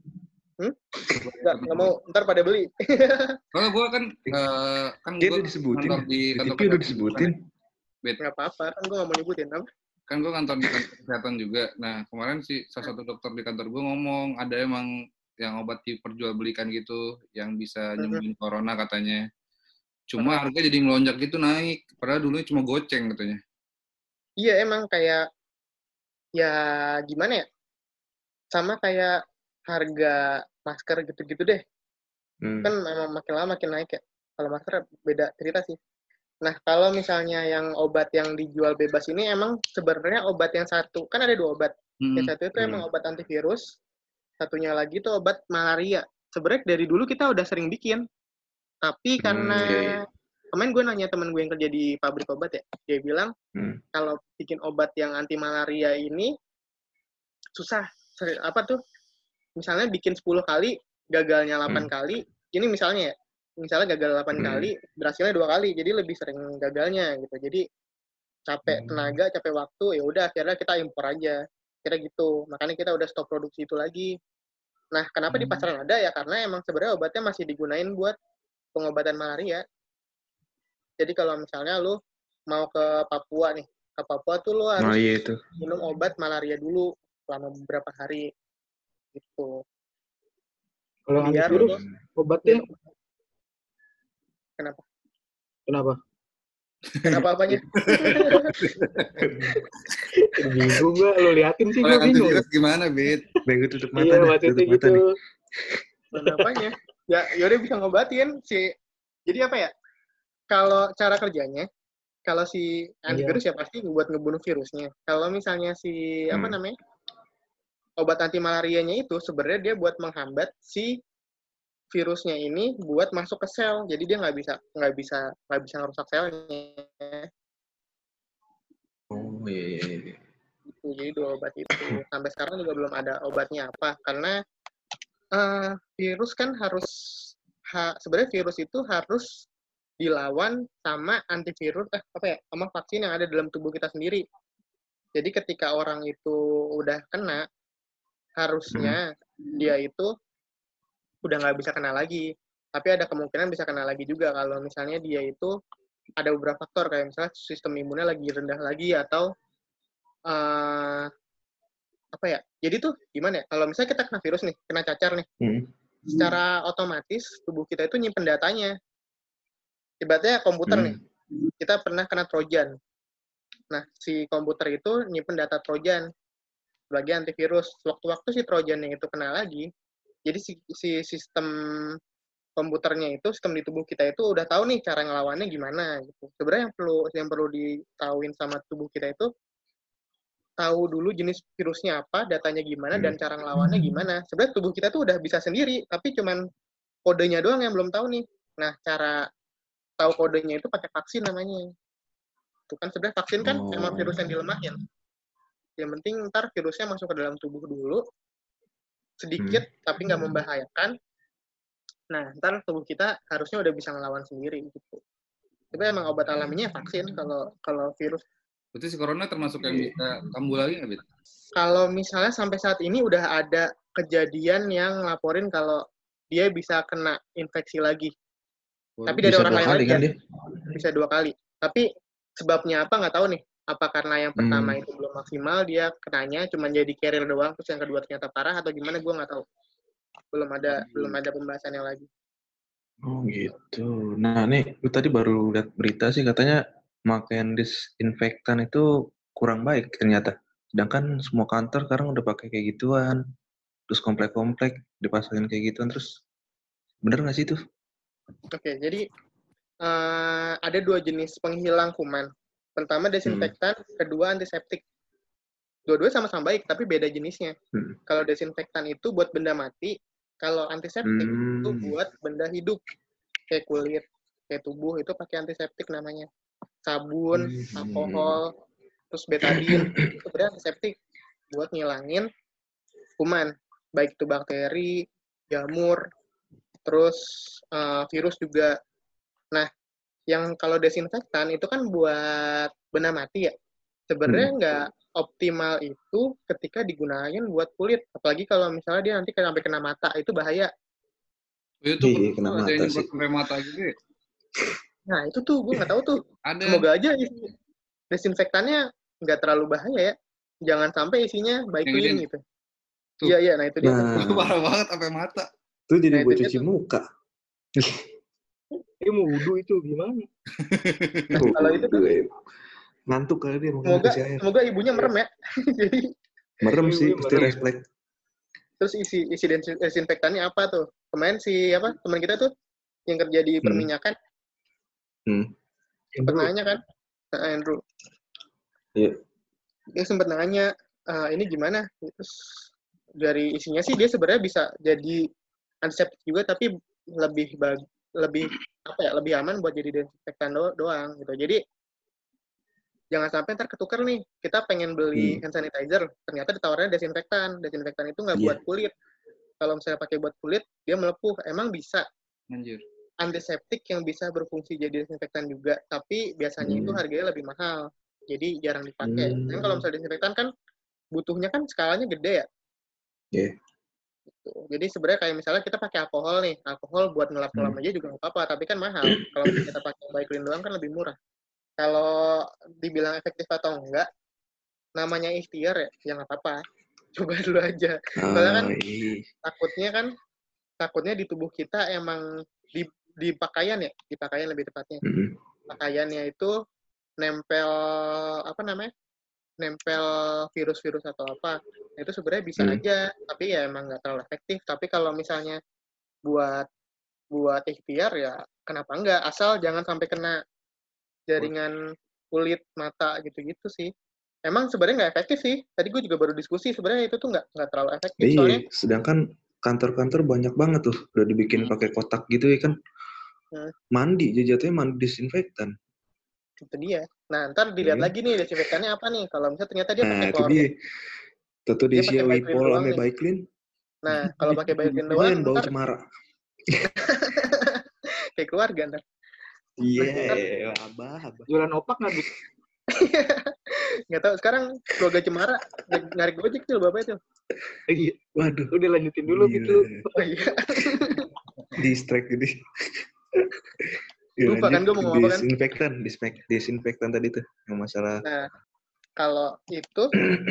Nggak mau, ntar pada beli. Kalau gue kan dia udah disebutin. Di TV udah disebutin. Nggak apa-apa, kan gue nggak mau nyebutin. Apa? Kan gue kantor di kantor kesehatan juga. Nah, kemarin sih salah satu dokter di kantor gue ngomong, ada emang yang obat diperjualbelikan gitu, yang bisa nyembuhin corona katanya. Cuma harga jadi melonjak gitu naik, padahal dulunya cuma goceng katanya. Iya, emang kayak, ya gimana ya, sama kayak harga masker gitu-gitu deh. Kan memang makin lama makin naik ya. Kalau masker beda cerita sih. Nah, kalau misalnya yang obat yang dijual bebas ini emang sebenarnya obat yang satu, kan ada dua obat. Yang satu itu emang obat antivirus, satunya lagi itu obat malaria. Sebenarnya dari dulu kita udah sering bikin, tapi karena kemarin gue nanya temen gue yang kerja di pabrik obat ya, dia bilang kalau bikin obat yang anti malaria ini susah. Apa tuh? Misalnya bikin 10 kali, gagalnya 8 kali. Ini misalnya gagal 8 kali, berhasilnya 2 kali. Jadi lebih sering gagalnya gitu. Jadi capek tenaga, capek waktu, ya udah akhirnya kita impor aja. Kira gitu. Makanya kita udah stop produksi itu lagi. Nah, kenapa di pasaran ada ya? Karena emang sebenarnya obatnya masih digunain buat pengobatan malaria. Jadi kalau misalnya lu mau ke Papua nih, ke Papua tuh lu harus minum obat malaria dulu selama beberapa hari. Gitu. Kalau antivirus obatnya kenapa? Kenapa apanya? Bingung gua, lo liatin sih gua bingung. Antivirus gimana, Bit? Bego tutup mata. Iya, maksudnya gitu. Kenapanya? Ya udah bisa ngobatin sih. Jadi apa ya? Kalau cara kerjanya, kalau si antivirus ya pasti buat ngebunuh virusnya. Kalau misalnya si obat anti malarianya itu sebenarnya dia buat menghambat si virusnya ini buat masuk ke sel, jadi dia nggak bisa ngerusak selnya. Oh iya. Jadi dua obat itu sampai sekarang juga belum ada obatnya apa, karena virus kan sebenarnya virus itu harus dilawan sama antivirus sama vaksin yang ada dalam tubuh kita sendiri. Jadi ketika orang itu udah kena, harusnya dia itu udah nggak bisa kena lagi. Tapi ada kemungkinan bisa kena lagi juga kalau misalnya dia itu ada beberapa faktor, kayak misalnya sistem imunnya lagi rendah lagi, atau jadi tuh gimana ya, kalau misalnya kita kena virus nih, kena cacar nih, secara otomatis tubuh kita itu nyimpen datanya. Ibaratnya komputer nih, kita pernah kena trojan. Nah, si komputer itu nyimpen data trojan sebagai antivirus. Waktu-waktu si trojannya itu kena lagi, jadi si sistem komputernya itu, sistem di tubuh kita itu udah tahu nih cara ngelawannya gimana gitu. Sebenarnya yang perlu ditahuin sama tubuh kita itu, tahu dulu jenis virusnya apa, datanya gimana, dan cara ngelawannya gimana. Sebenarnya tubuh kita tuh udah bisa sendiri, tapi cuman kodenya doang yang belum tahu nih. Nah, cara tahu kodenya itu pakai vaksin namanya. Itu kan sebenarnya vaksin kan emang virus yang dilemahin. Yang penting ntar virusnya masuk ke dalam tubuh dulu, sedikit tapi nggak membahayakan. Nah, ntar tubuh kita harusnya udah bisa ngelawan sendiri gitu. Tapi emang obat alaminya vaksin kalau virus. Berarti si corona termasuk yang bisa kambuh lagi nggak, Bit? Kalau misalnya sampai saat ini udah ada kejadian yang laporin kalau dia bisa kena infeksi lagi. Tapi dari orang lain lagi kan dia? Bisa 2 kali. Tapi sebabnya apa nggak tahu nih. Apa karena yang pertama itu belum maksimal, dia kenanya cuma jadi carrier doang, terus yang kedua ternyata parah, atau gimana, gue nggak tahu. Belum ada pembahasannya lagi. Oh gitu. Nah nih, gue tadi baru lihat berita sih katanya pemakaian disinfektan itu kurang baik ternyata. Sedangkan semua kantor sekarang udah pakai kayak gituan. Terus komplek-komplek dipasangin kayak gituan. Terus bener nggak sih itu? Oke, jadi ada 2 jenis penghilang kuman. Pertama desinfektan, kedua antiseptik. Dua-duanya sama-sama baik, tapi beda jenisnya. Kalau desinfektan itu buat benda mati, kalau antiseptik itu buat benda hidup. Kayak kulit, kayak tubuh, itu pakai antiseptik namanya. Sabun, alkohol, terus betadin, itu sebenarnya antiseptik buat ngilangin kuman. Baik itu bakteri, jamur, terus virus juga. Nah, yang kalau desinfektan itu kan buat benda mati ya. Sebenarnya nggak optimal itu ketika digunakan buat kulit. Apalagi kalau misalnya dia nanti sampai kena mata, itu bahaya. Itu kena ada mata yang sih. sampai mata gitu ya? Nah, itu tuh gue nggak tahu tuh. Ada. Semoga aja desinfektannya nggak terlalu bahaya ya. Jangan sampai isinya Baiklin gitu. Iya, nah itu dia. Parah banget sampai mata. Itu jadi buat cuci muka. Dia mau wudhu itu gimana? Kalau itu tuh ngantuk kali dia semoga ibunya merem ya. Jadi merem sih, pasti refleks. Terus isi desinfektannya apa tuh? Kemarin teman kita tuh yang kerja di perminyakan. Sempat nanya kan, Andrew. Iya. Dia sempat nanya, ini gimana? Terus dari isinya sih dia sebenarnya bisa jadi antiseptik juga, tapi lebih aman buat jadi desinfektan doang gitu. Jadi jangan sampai ntar ketukar nih, kita pengen beli hand sanitizer, ternyata ditawarnya desinfektan. Desinfektan itu nggak buat kulit. Kalau misalnya pakai buat kulit, dia melepuh. Emang bisa. Anjir. Antiseptik yang bisa berfungsi jadi desinfektan juga, tapi biasanya itu harganya lebih mahal. Jadi jarang dipakai. Dan kalau misalnya desinfektan kan butuhnya kan skalanya gede ya. Yeah. Gitu. Jadi sebenarnya kayak misalnya kita pakai alkohol nih, alkohol buat ngelap-ngelap aja juga nggak apa-apa, tapi kan mahal. Kalau kita pakai Baiklin doang kan lebih murah. Kalau dibilang efektif atau enggak, namanya ikhtiar ya nggak apa-apa. Coba dulu aja. Soalnya kan takutnya di tubuh kita emang di pakaian ya, di pakaian lebih tepatnya. Pakaiannya itu nempel nempel virus-virus atau apa. Itu sebenarnya bisa aja, tapi ya emang nggak terlalu efektif. Tapi kalau misalnya buat ikhtiar ya kenapa enggak, asal jangan sampai kena jaringan kulit, mata gitu-gitu sih. Emang sebenarnya nggak efektif sih. Tadi gue juga baru diskusi, sebenarnya itu tuh nggak terlalu efektif. Soalnya sedangkan kantor-kantor banyak banget tuh udah dibikin pakai kotak gitu ya kan. Mandi jatuhnya mandi disinfektan. Itu dia. Nah, ntar dilihat lagi nih desinfektannya apa nih. Kalau misalnya ternyata dia pakai klor. Tentu diisi Wipol sama Baiklin. Nah, kalau pakai Baiklin doang, bau cemara. Kayak keluarga ntar. Iya, abah. Jualan opak nggak, Bud? Nggak tahu. Sekarang keluarga cemara narik gojek tuh bapak itu. Iya. Waduh. Udah lanjutin dulu gitu. Oh iya. Distract gitu. Lupa kan gue mau ngomong apa kan? Disinfektan tadi tuh yang masalah. Nah, kalau itu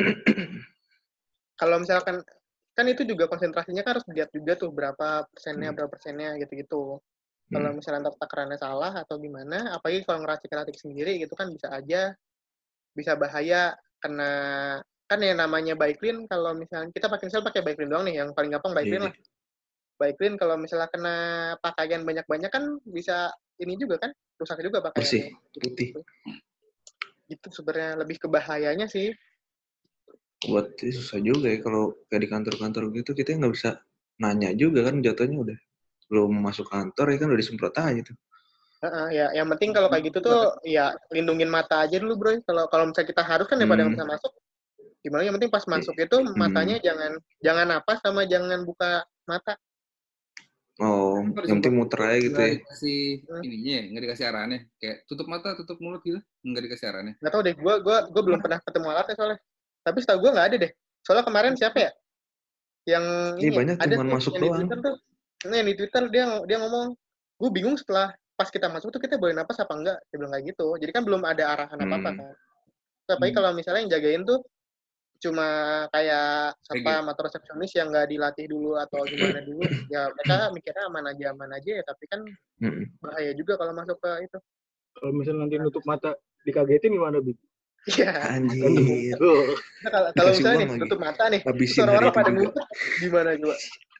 kalau misalkan kan itu juga konsentrasinya kan harus dilihat juga tuh berapa persennya gitu-gitu. Kalau misalnya takarannya salah atau gimana, apalagi kalau ngeracik sendiri gitu kan bisa bahaya karena kan yang namanya Baiklin, kalau misalnya kita pakai Baiklin doang nih, yang paling gampang Baiklin lah. Baiklin kalau misalnya kena pakaian banyak-banyak kan bisa ini juga kan, rusak juga pakaiannya. Putih. Gitu sebenarnya lebih ke bahayanya sih. Buat susah juga ya kalau kayak di kantor-kantor gitu kita nggak bisa nanya juga kan, jatuhnya udah belum masuk kantor ya kan udah disemprot aja tuh. Ya, yang penting kalau kayak gitu tuh ya lindungin mata aja dulu bro. Kalau misalnya kita harus kan daripada nggak bisa masuk, gimana yang penting pas masuk itu matanya jangan napas sama jangan buka mata. Oh, yang penting muter aja gitu ya. Dikasih ininya, nggak dikasih arahannya. Kayak tutup mata, tutup mulut gitu, nggak dikasih arahannya. Nggak tahu deh, gue belum pernah ketemu alatnya soalnya. Tapi setahu gue nggak ada deh. Soalnya kemarin siapa ya? Yang ini banyak ada cuma masuk yang doang. Di Twitter tuh. Nah, di Twitter dia ngomong, gue bingung setelah pas kita masuk tuh kita boleh napas apa enggak. Dia bilang kayak gitu. Jadi kan belum ada arahan apa-apa kan. Tapi kalau misalnya yang jagain tuh cuma kayak satpam atau resepsionis yang nggak dilatih dulu atau gimana dulu, ya mereka mikirnya aman aja ya, tapi kan bahaya juga kalau masuk ke itu. Kalau misalnya nanti nutup mata dikagetin gimana, Bib? Iya. Anjir. Nah, kalau misalnya nih tutup mata nih, terus orang-orang pada ngumpet, gimana coba?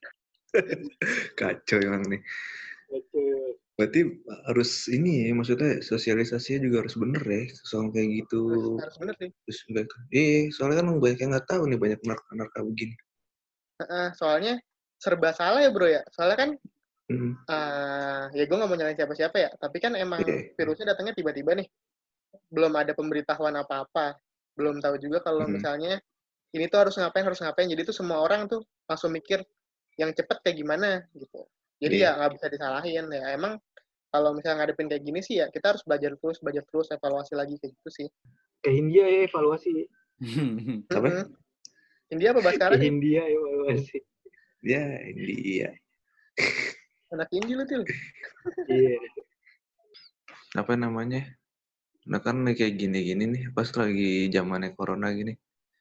Kacau emang nih. Berarti harus ini ya, maksudnya sosialisasinya juga harus bener ya, soal kayak gitu. Harus bener sih. Terus soalnya kan banyak yang nggak tahu nih, banyak narka begini. Soalnya serba salah ya bro ya. Soalnya kan, ya gue nggak mau nyalain siapa-siapa ya, tapi kan emang virusnya datangnya tiba-tiba nih. Belum ada pemberitahuan apa-apa. Belum tahu juga kalau misalnya ini tuh harus ngapain. Jadi tuh semua orang tuh langsung mikir yang cepet kayak gimana gitu. Jadi ya nggak bisa disalahin ya. Emang kalau misalnya ngadepin kayak gini sih ya kita harus belajar terus, evaluasi lagi kayak gitu sih. Kayak India ya evaluasi. Apa? India apa Baskara? India evaluasi. Ya, India. Anak Indi lu tuh. Iya. Apa namanya? Nah kan kayak gini-gini nih, pas lagi zamannya corona gini.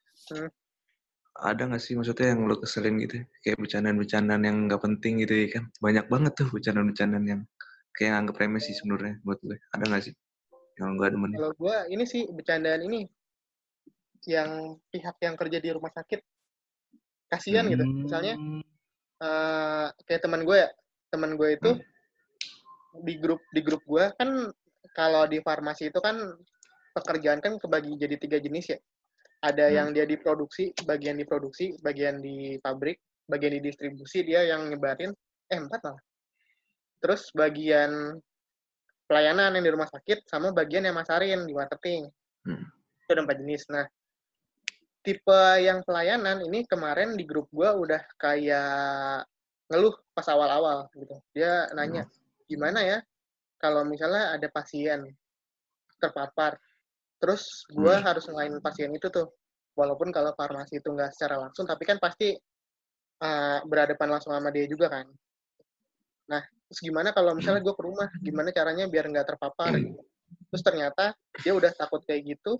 Ada nggak sih maksudnya yang lo keselin gitu? Kayak bercandaan-bercandaan yang nggak penting gitu ya kan? Banyak banget tuh bercandaan-bercandaan yang kayak anggap remeh sih sebenarnya buat gue. Ada nggak sih yang nggak demen? Kalau gue ini sih bercandaan ini yang pihak yang kerja di rumah sakit kasihan gitu. Misalnya kayak teman gue itu di grup gue kan, kalau di farmasi itu kan pekerjaan kan kebagi jadi 3 jenis ya. Ada yang dia diproduksi, bagian di pabrik, bagian di distribusi dia yang nyebarin, 4 malah. Terus bagian pelayanan yang di rumah sakit, sama bagian yang masarin di marketing. Itu ada 4 jenis. Nah, tipe yang pelayanan ini kemarin di grup gue udah kayak ngeluh pas awal-awal gitu. Dia nanya, gimana ya kalau misalnya ada pasien terpapar, terus gue harus ngelain pasien itu tuh, walaupun kalau farmasi itu nggak secara langsung, tapi kan pasti berhadapan langsung sama dia juga kan. Nah, terus gimana kalau misalnya gue ke rumah, gimana caranya biar nggak terpapar gitu. Terus ternyata dia udah takut kayak gitu,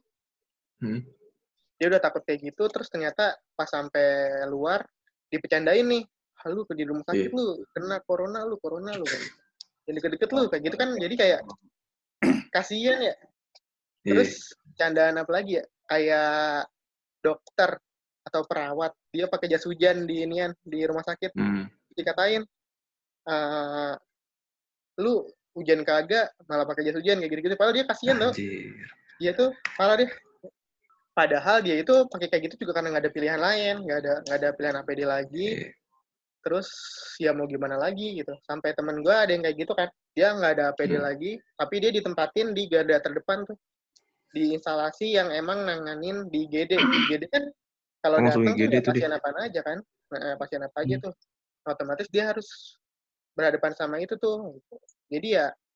terus ternyata pas sampai luar dipecandain nih, lu di rumah sakit lu kena corona lu kan, yang deket-deket lu kayak gitu kan, jadi kayak kasihan ya. Terus candaan apa lagi ya, kayak dokter atau perawat dia pakai jas hujan di rumah sakit, dikatain lu hujan kagak malah pakai jas hujan kayak gitu-gitu, padahal dia kasihan loh. Dia tuh malah deh, padahal dia itu pakai kayak gitu juga karena nggak ada pilihan lain, nggak ada pilihan APD lagi. Terus ya mau gimana lagi gitu. Sampai temen gue ada yang kayak gitu kan, dia nggak ada APD lagi, tapi dia ditempatin di garda terdepan tuh, di instalasi yang emang nanganin di IGD. IGD kan kalau datang tuh ya pasien apa aja kan, pasien apa aja tuh, otomatis dia harus berhadapan sama itu tuh. Jadi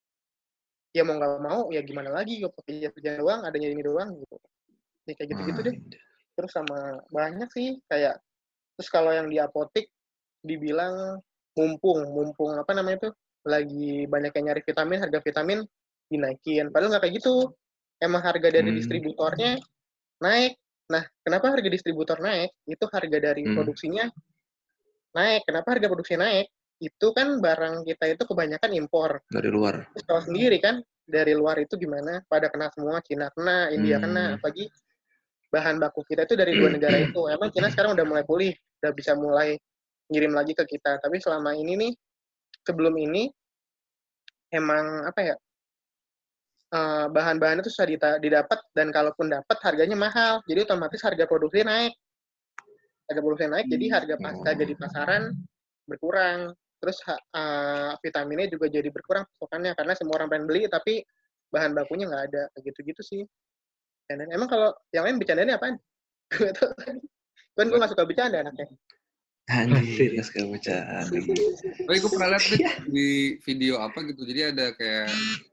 ya mau nggak mau ya gimana lagi, gue pakai jas doang, adanya ini doang gitu. Ya kayak gitu-gitu deh. Terus sama banyak sih kayak, terus kalau yang di apotek dibilang mumpung apa namanya tuh, lagi banyak yang nyari vitamin, harga vitamin dinaikin, padahal nggak kayak gitu. Emang harga dari distributornya naik. Nah, kenapa harga distributor naik? Itu harga dari produksinya naik. Kenapa harga produksi naik? Itu kan barang kita itu kebanyakan impor dari luar. Terus tahu sendiri kan, dari luar itu gimana, pada kena semua, Cina kena, India kena, apalagi bahan baku kita itu dari 2 negara itu. Emang Cina sekarang udah mulai pulih, udah bisa mulai ngirim lagi ke kita. Tapi selama ini nih, sebelum ini, emang apa ya, bahan-bahan itu susah didapat, dan kalaupun dapat harganya mahal. Jadi otomatis harga produksi naik. Jadi harga di pasaran berkurang. Terus vitaminnya juga jadi berkurang pasokannya, karena semua orang pengen beli, tapi bahan bakunya nggak ada. Gitu-gitu sih. Dan emang kalau yang lain bercandanya apaan? Kan gue nggak suka bercanda anaknya. Anjir, nggak suka bercanda. Tapi gue pernah lihat di video apa gitu, jadi ada kayak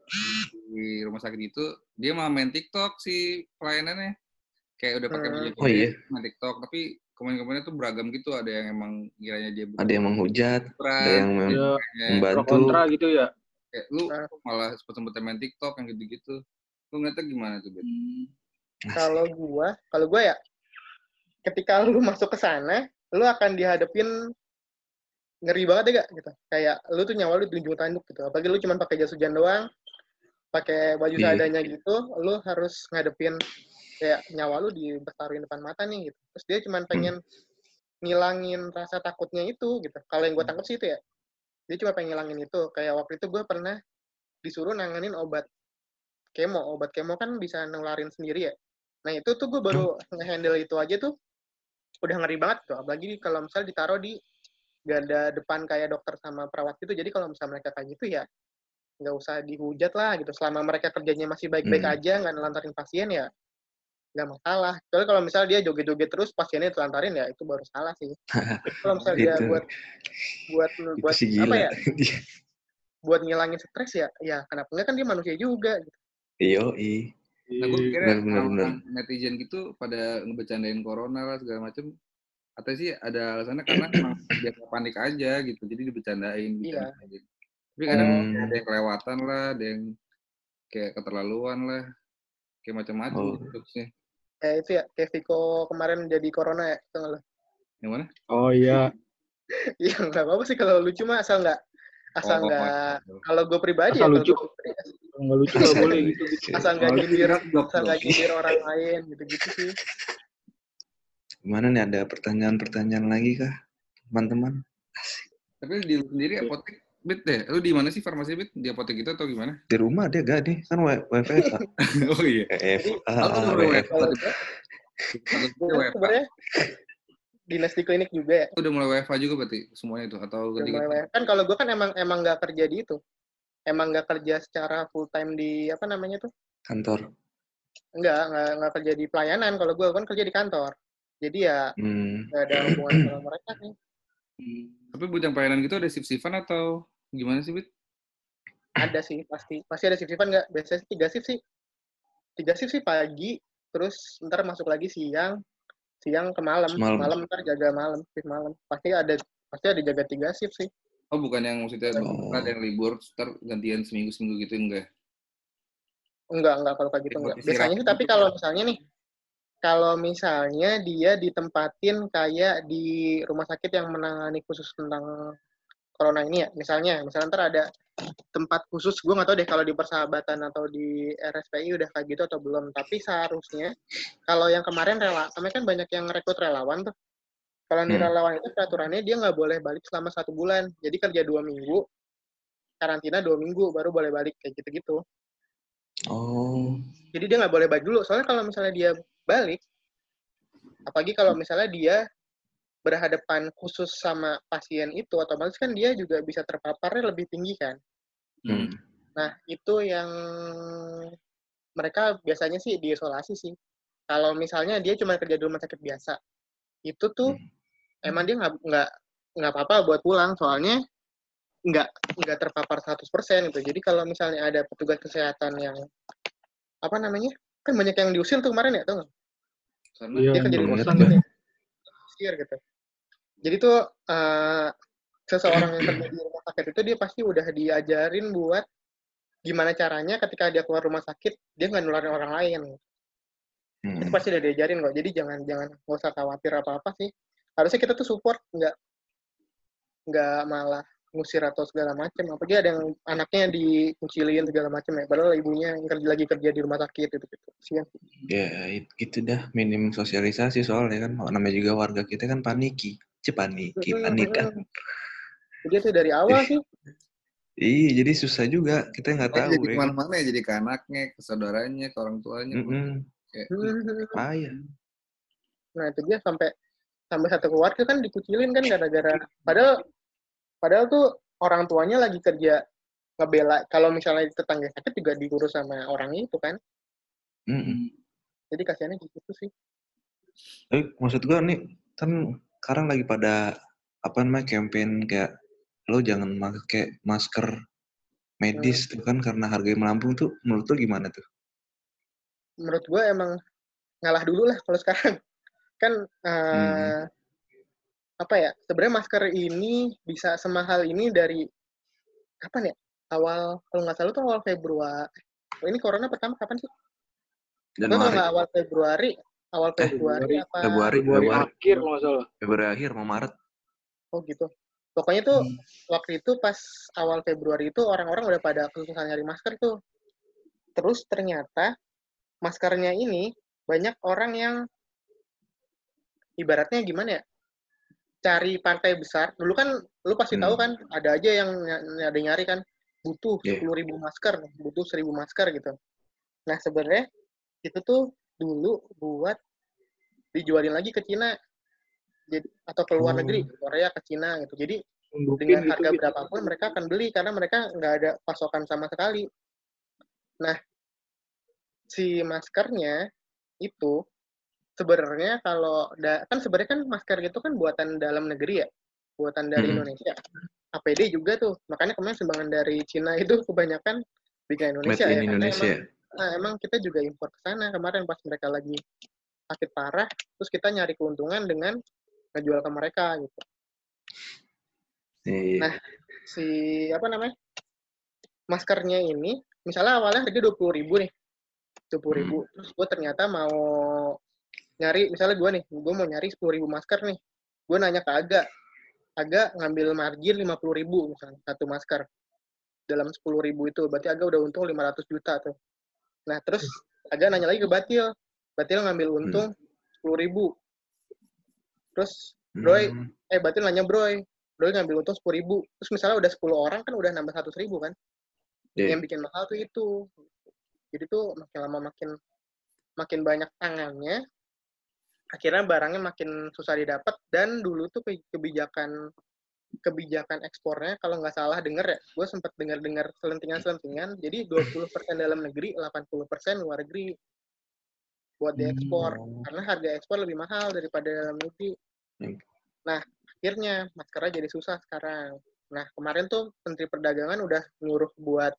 di rumah sakit itu, dia malah main TikTok si pelayanannya. Kayak udah pakai baju main TikTok, tapi komen-komennya tuh beragam gitu. Ada yang emang kiranya dia ada yang menghujat, ada yang membantu, kontra gitu ya. Kayak lu malah sempet main TikTok yang gitu-gitu. Lu ngeliatnya gimana tuh, Ben? Kalau gua ya ketika lu masuk ke sana, lu akan dihadapin ngeri banget ya gak gitu. Kayak lu tuh nyawa lu tunjuk tanduk gitu. Apalagi lu cuma pakai jas hujan doang, pakai baju seadanya gitu, lu harus ngadepin kayak nyawa lu dibentarin depan mata nih gitu. Terus dia cuma pengen ngilangin rasa takutnya itu gitu. Kalau yang gue tangkap sih itu ya, dia cuma pengen ngilangin itu. Kayak waktu itu gue pernah disuruh nanganin obat kemo. Obat kemo kan bisa nularin sendiri ya. Nah itu tuh gue baru nge-handle itu aja tuh udah ngeri banget tuh. Apalagi kalau misalnya ditaruh di garda depan kayak dokter sama perawat gitu. Jadi kalau misalnya mereka kayak gitu ya nggak usah dihujat lah gitu. Selama mereka kerjanya masih baik-baik aja, nggak nelantarin pasien ya nggak masalah. Soalnya kalau misalnya dia joget-joget terus pasiennya telantarin ya itu baru salah sih. Kalau misalnya dia buat apa ya? Buat ngilangin stres ya kenapa enggak, kan dia manusia juga gitu. Iya. Nah, gue kira bener. netizen gitu pada ngebecandain corona lah segala macem. Atau sih ada alasannya karena emang biasa panik aja gitu, jadi dibecandain. Iya. Tapi kadang ada yang kelewatan lah, ada yang kayak keterlaluan lah, kayak macam-macam jokesnya. Kayak itu ya, kayak Viko kemarin jadi corona ya, tau nggak lo? Yang mana? Oh iya. Iya nggak apa-apa sih kalau lucu mah asal nggak kalau gue pribadi asal ya lucu nggak lucu nggak boleh gitu. Asal nggak nyindir orang lain gitu sih. Gimana nih, ada pertanyaan lagi kah teman-teman? Tapi di lu sendiri apotek Bit deh, lu di mana sih farmasi Bit? Di apotek gitu atau gimana? Di rumah dia gak nih, kan WFH. Oh iya. WFH. Sebenarnya dinas di klinik juga ya. Udah mulai WFH juga berarti semuanya itu atau ganti-ganti? Kan kalau gue kan emang nggak kerja di itu, emang nggak kerja secara full time di apa namanya tuh? Kantor. Nggak kerja di pelayanan. Kalau gue kan kerja di kantor, jadi ya nggak ada hubungan sama mereka nih. Tapi bujang pelayanan gitu ada shift-shiftan atau gimana sih, Bit? Ada sih, pasti ada shift-shiftan nggak? Biasanya 3 shift sih. 3 shift sih pagi, terus ntar masuk lagi siang ke malam ntar jaga malam, shift malam. Pasti ada jaga 3 shift sih. Oh, bukan yang maksudnya ada yang libur, ntar gantian seminggu gitu enggak? Enggak kalau kayak gitu enggak. Biasanya sih, tapi kalau misalnya dia ditempatin kayak di rumah sakit yang menangani khusus tentang corona ini ya, misalnya ntar ada tempat khusus, gue nggak tahu deh kalau di Persahabatan atau di RSPI udah kayak gitu atau belum, tapi seharusnya kalau yang kemarin kami kan banyak yang rekrut relawan tuh. Kalau di relawan itu peraturannya dia nggak boleh balik selama 1 bulan, jadi kerja 2 minggu, karantina 2 minggu, baru boleh balik kayak gitu-gitu. Oh. Jadi dia nggak boleh balik dulu, soalnya kalau misalnya dia balik, apalagi kalau misalnya dia berhadapan khusus sama pasien itu, otomatis kan dia juga bisa terpaparnya lebih tinggi kan. Nah, itu yang mereka biasanya sih diisolasi sih. Kalau misalnya dia cuma kerja di rumah sakit biasa, itu tuh emang dia nggak apa-apa buat pulang, soalnya nggak terpapar 100% gitu. Jadi kalau misalnya ada petugas kesehatan yang apa namanya, kan banyak yang diusir tuh kemarin ya, tau nggak? Dia kerja di rumah sakit gitu. Jadi tuh seseorang yang kerja di rumah sakit itu dia pasti udah diajarin buat gimana caranya ketika dia keluar rumah sakit dia nggak nularin orang lain. Itu pasti udah diajarin kok. Jadi jangan nggak usah khawatir apa-apa sih. Harusnya kita tuh support, nggak malah ngusir atau segala macam. Apalagi ada yang anaknya dikucilin segala macam ya. Padahal ibunya yang lagi kerja di rumah sakit gitu. Sian. Ya gitu dah, minim sosialisasi soalnya kan. Namanya juga warga kita kan panikan. Jadi itu dari awal sih. Iya, jadi susah juga. Kita nggak tahu. Jadi kemana-mana ya, jadi ke anaknya, ke saudaranya, ke orang tuanya. Nah itu dia sampai satu keluarga kan dikucilin kan gara-gara. Padahal tuh orang tuanya lagi kerja ngebela. Kalau misalnya tetangga sakit juga diurus sama orang itu kan. Jadi kasihannya gitu sih. Tapi maksud gue nih, kan sekarang lagi pada campaign kayak lo jangan pakai masker medis tuh kan karena harganya melambung tuh. Menurut lo gimana tuh? Menurut gue emang ngalah dulu lah kalau sekarang. Kan apa ya, sebenarnya masker ini bisa semahal ini dari kapan ya? Awal, kalau nggak salah tuh awal Februari. Ini corona pertama kapan sih? Kalau nggak awal Februari, Awal Februari apa? Februari akhir kalau nggak salah. Februari akhir mau Maret. Oh gitu. Pokoknya tuh waktu itu pas awal Februari itu orang-orang udah pada kesusahan nyari masker tuh. Terus ternyata maskernya ini banyak orang yang ibaratnya gimana ya? Cari pantai besar. Dulu kan lu pasti tahu kan ada aja yang nyari kan butuh 10.000 masker, butuh 1.000 masker gitu. Nah, sebenarnya itu tuh dulu buat dijualin lagi ke Cina. Jadi atau ke luar negeri, Korea ke Cina gitu. Jadi dengan harga berapapun mereka akan beli karena mereka nggak ada pasokan sama sekali. Nah, si maskernya itu sebenarnya kalau kan sebenarnya kan masker itu kan buatan dalam negeri ya, buatan dari Indonesia. APD juga tuh, makanya kemarin sumbangan dari Cina itu kebanyakan bikin Indonesia Made in ya. Indonesia. Emang kita juga impor ke sana kemarin pas mereka lagi sakit parah, terus kita nyari keuntungan dengan ngejual ke mereka gitu. Nah, si maskernya ini, misalnya awalnya harga 20.000 nih, 20.000. Terus gue ternyata mau nyari, misalnya gue mau nyari 10.000 masker nih. Gue nanya ke Aga ngambil margin 50.000 misalnya, satu masker. Dalam 10.000 itu, berarti Aga udah untung 500 juta tuh. Nah, terus Aga nanya lagi ke Batil ngambil untung 10.000. Terus Batil nanya Broy ngambil untung 10.000. Terus misalnya udah 10 orang kan udah nambah 100.000 kan. Yang bikin mahal tuh itu. Jadi tuh makin lama makin banyak tangannya, akhirnya barangnya makin susah didapat. Dan dulu tuh kebijakan ekspornya kalau nggak salah denger ya, gue sempat dengar selentingan, jadi 20% dalam negeri, 80% luar negeri buat diekspor, karena harga ekspor lebih mahal daripada dalam negeri. Nah, akhirnya maskernya jadi susah sekarang. Nah, kemarin tuh Menteri Perdagangan udah nyuruh buat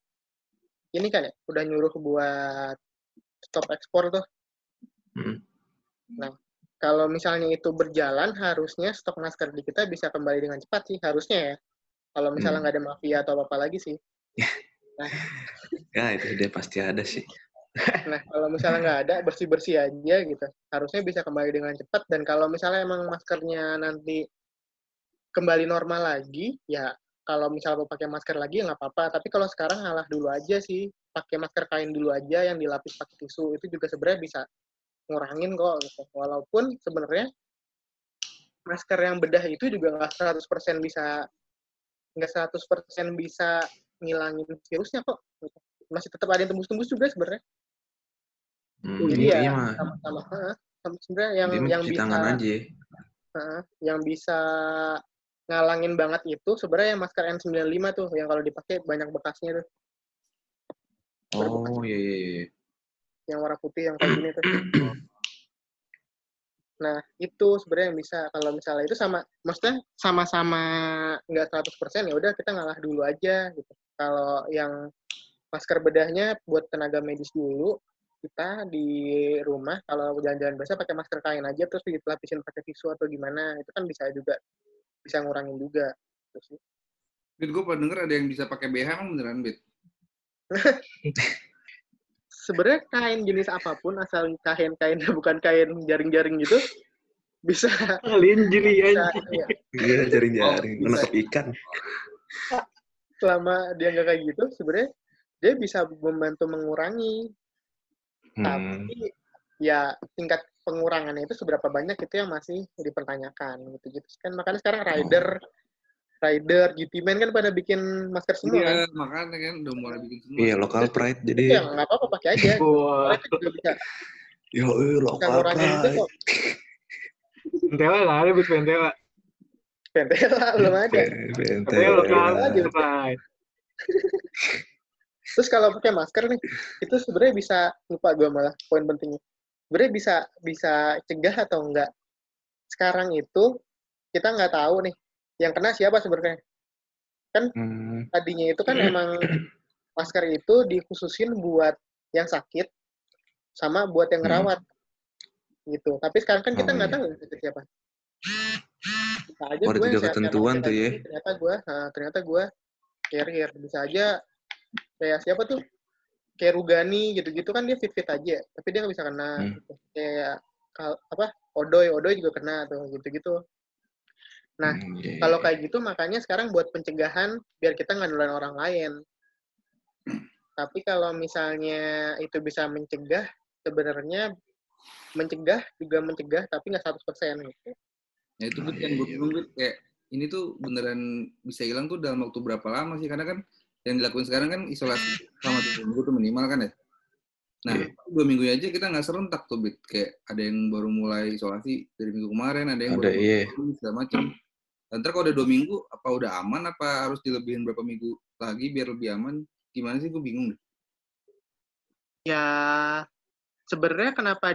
stop ekspor tuh. Nah, kalau misalnya itu berjalan, harusnya stok masker di kita bisa kembali dengan cepat sih, harusnya ya. Kalau misalnya nggak ada mafia atau apa lagi sih. Nah, ya itu dia pasti ada sih. Nah, kalau misalnya nggak ada, bersih-bersih aja gitu. Harusnya bisa kembali dengan cepat. Dan kalau misalnya emang maskernya nanti kembali normal lagi, ya kalau misalnya mau pakai masker lagi nggak apa-apa. Tapi kalau sekarang ngalah dulu aja sih. Pakai masker kain dulu aja yang dilapis pakai tisu. Itu juga sebenarnya bisa ngurangin kok. Gitu. Walaupun sebenarnya masker yang bedah itu juga nggak 100% bisa ngilangin virusnya kok. Gitu. Masih tetap ada yang tembus-tembus juga sebenarnya. Jadi ya sama-sama sebenarnya yang bisa aja. Yang bisa ngalangin banget itu sebenarnya yang masker N95 tuh yang kalau dipakai banyak bekasnya tuh. Oh iya. Yang warna putih yang kayak gini tuh. Nah, itu sebenarnya yang bisa kalau misalnya itu maksudnya sama-sama nggak 100% ya udah kita ngalah dulu aja gitu. Kalau yang masker bedahnya buat tenaga medis dulu, kita di rumah kalau jalan-jalan biasa pakai masker kain aja terus dilapisin pakai tisu atau gimana, itu kan bisa ngurangin juga. Terus Bit, gue pernah denger ada yang bisa pakai BH kan beneran, Bit? Sebenarnya kain jenis apapun asal kain bukan kain jaring-jaring gitu bisa. Linjiri aja. Iya, jaring-jaring menangkap ikan. Selama dia nggak kayak gitu, sebenarnya dia bisa membantu mengurangi. Tapi ya tingkat pengurangannya itu seberapa banyak itu yang masih dipertanyakan gitu kan. Makanya sekarang Rider, GP-Man kan pada bikin masker semua kan. Iya, makanya kan udah mulai bikin semua. Iya, local pride jadi. Ya nggak apa-apa pakai aja. Mereka juga bisa. Yo, local pride. Itu kok. Pentela nggak ada, Bit, Pentela. Pentela belum ada. Pentela lokal aja, Pride. Terus kalau pakai masker nih, itu sebenarnya bisa, lupa gue malah poin pentingnya. Sebenarnya bisa cegah atau enggak. Sekarang itu kita nggak tahu nih, yang kena siapa sebenarnya. Kan tadinya itu kan emang masker itu dikhususin buat yang sakit sama buat yang ngerawat. Gitu. Tapi sekarang kan kita nggak tahu yang sakit siapa. Bisa aja gue ada ketentuan tuh ya. Ternyata gue carrier. Bisa aja kayak siapa tuh? Kayak Rugani gitu-gitu kan dia fit-fit aja, tapi dia nggak bisa kena. Kayak Odoy juga kena tuh gitu-gitu. Nah, kalau kayak gitu makanya sekarang buat pencegahan biar kita nggak nularin orang lain. Tapi kalau misalnya itu bisa mencegah, sebenarnya mencegah tapi nggak 100% gitu. Ya itu yang gue bingung kayak ini tuh beneran bisa hilang tuh dalam waktu berapa lama sih? Karena kan yang dilakuin sekarang kan isolasi selama 2 minggu tuh minimal kan ya. Nah, 2 minggu aja kita nggak serentak tuh, Bit. Kayak ada yang baru mulai isolasi dari minggu kemarin, ada yang baru segala macam. Ntar kalau udah 2 minggu, apa udah aman, apa harus dilebihin berapa minggu lagi biar lebih aman? Gimana sih? Gue bingung deh. Ya, sebenarnya kenapa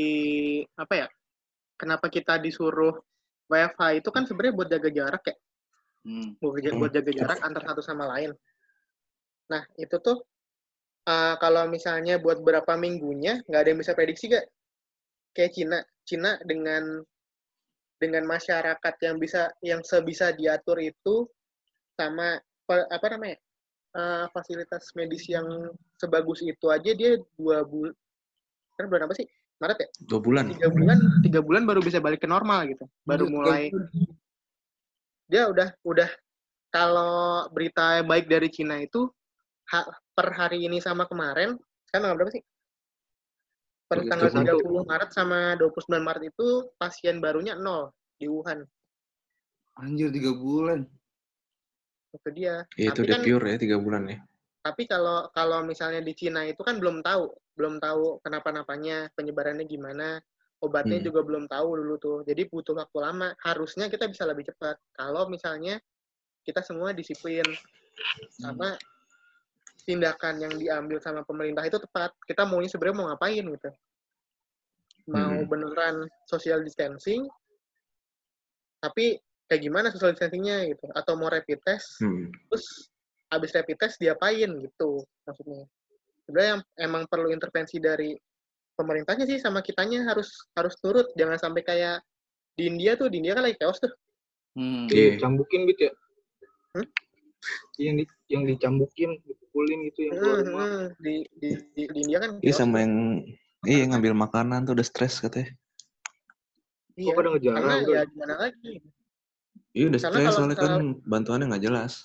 kenapa kita disuruh WFH itu kan sebenarnya buat jaga jarak ya. Buat jaga jarak antar satu sama lain. Nah, itu tuh kalau misalnya buat berapa minggunya, nggak ada yang bisa prediksi gak? Kayak Cina dengan masyarakat yang sebisa diatur itu sama fasilitas medis yang sebagus itu aja dia 2 bulan. Kan bulan apa sih? Maret ya? 2 bulan. 3 bulan baru bisa balik ke normal gitu. Baru mulai. Dia udah kalau berita baik dari Cina itu per hari ini sama kemarin, sekarang tanggal berapa sih? Per tanggal 30 Maret sama 29 Maret itu pasien barunya 0 di Wuhan. Anjir, 3 bulan. Itu dia. Ya, itu udah kan, pure ya 3 bulan ya. Tapi kalau misalnya di Cina itu kan belum tahu kenapa-napanya, penyebarannya gimana, obatnya juga belum tahu dulu tuh. Jadi butuh waktu lama. Harusnya kita bisa lebih cepat kalau misalnya kita semua disiplin sama tindakan yang diambil sama pemerintah itu tepat. Kita maunya sebenarnya mau ngapain gitu. Mau beneran social distancing, tapi kayak gimana social distancingnya gitu. Atau mau rapid test, terus habis rapid test diapain gitu maksudnya. Sebenarnya emang perlu intervensi dari pemerintahnya sih sama kitanya harus turut. Jangan sampai kayak di India kan lagi chaos tuh. Dicambukin gitu ya. Yang dicambukin, dipukulin gitu yang keluar. Di India kan chaos. Iya sama yang ngambil makanan tuh udah stres katanya. Iya. Pada ngejar. Karena ya gimana lagi. Iya udah stres soalnya kan bantuannya nggak jelas.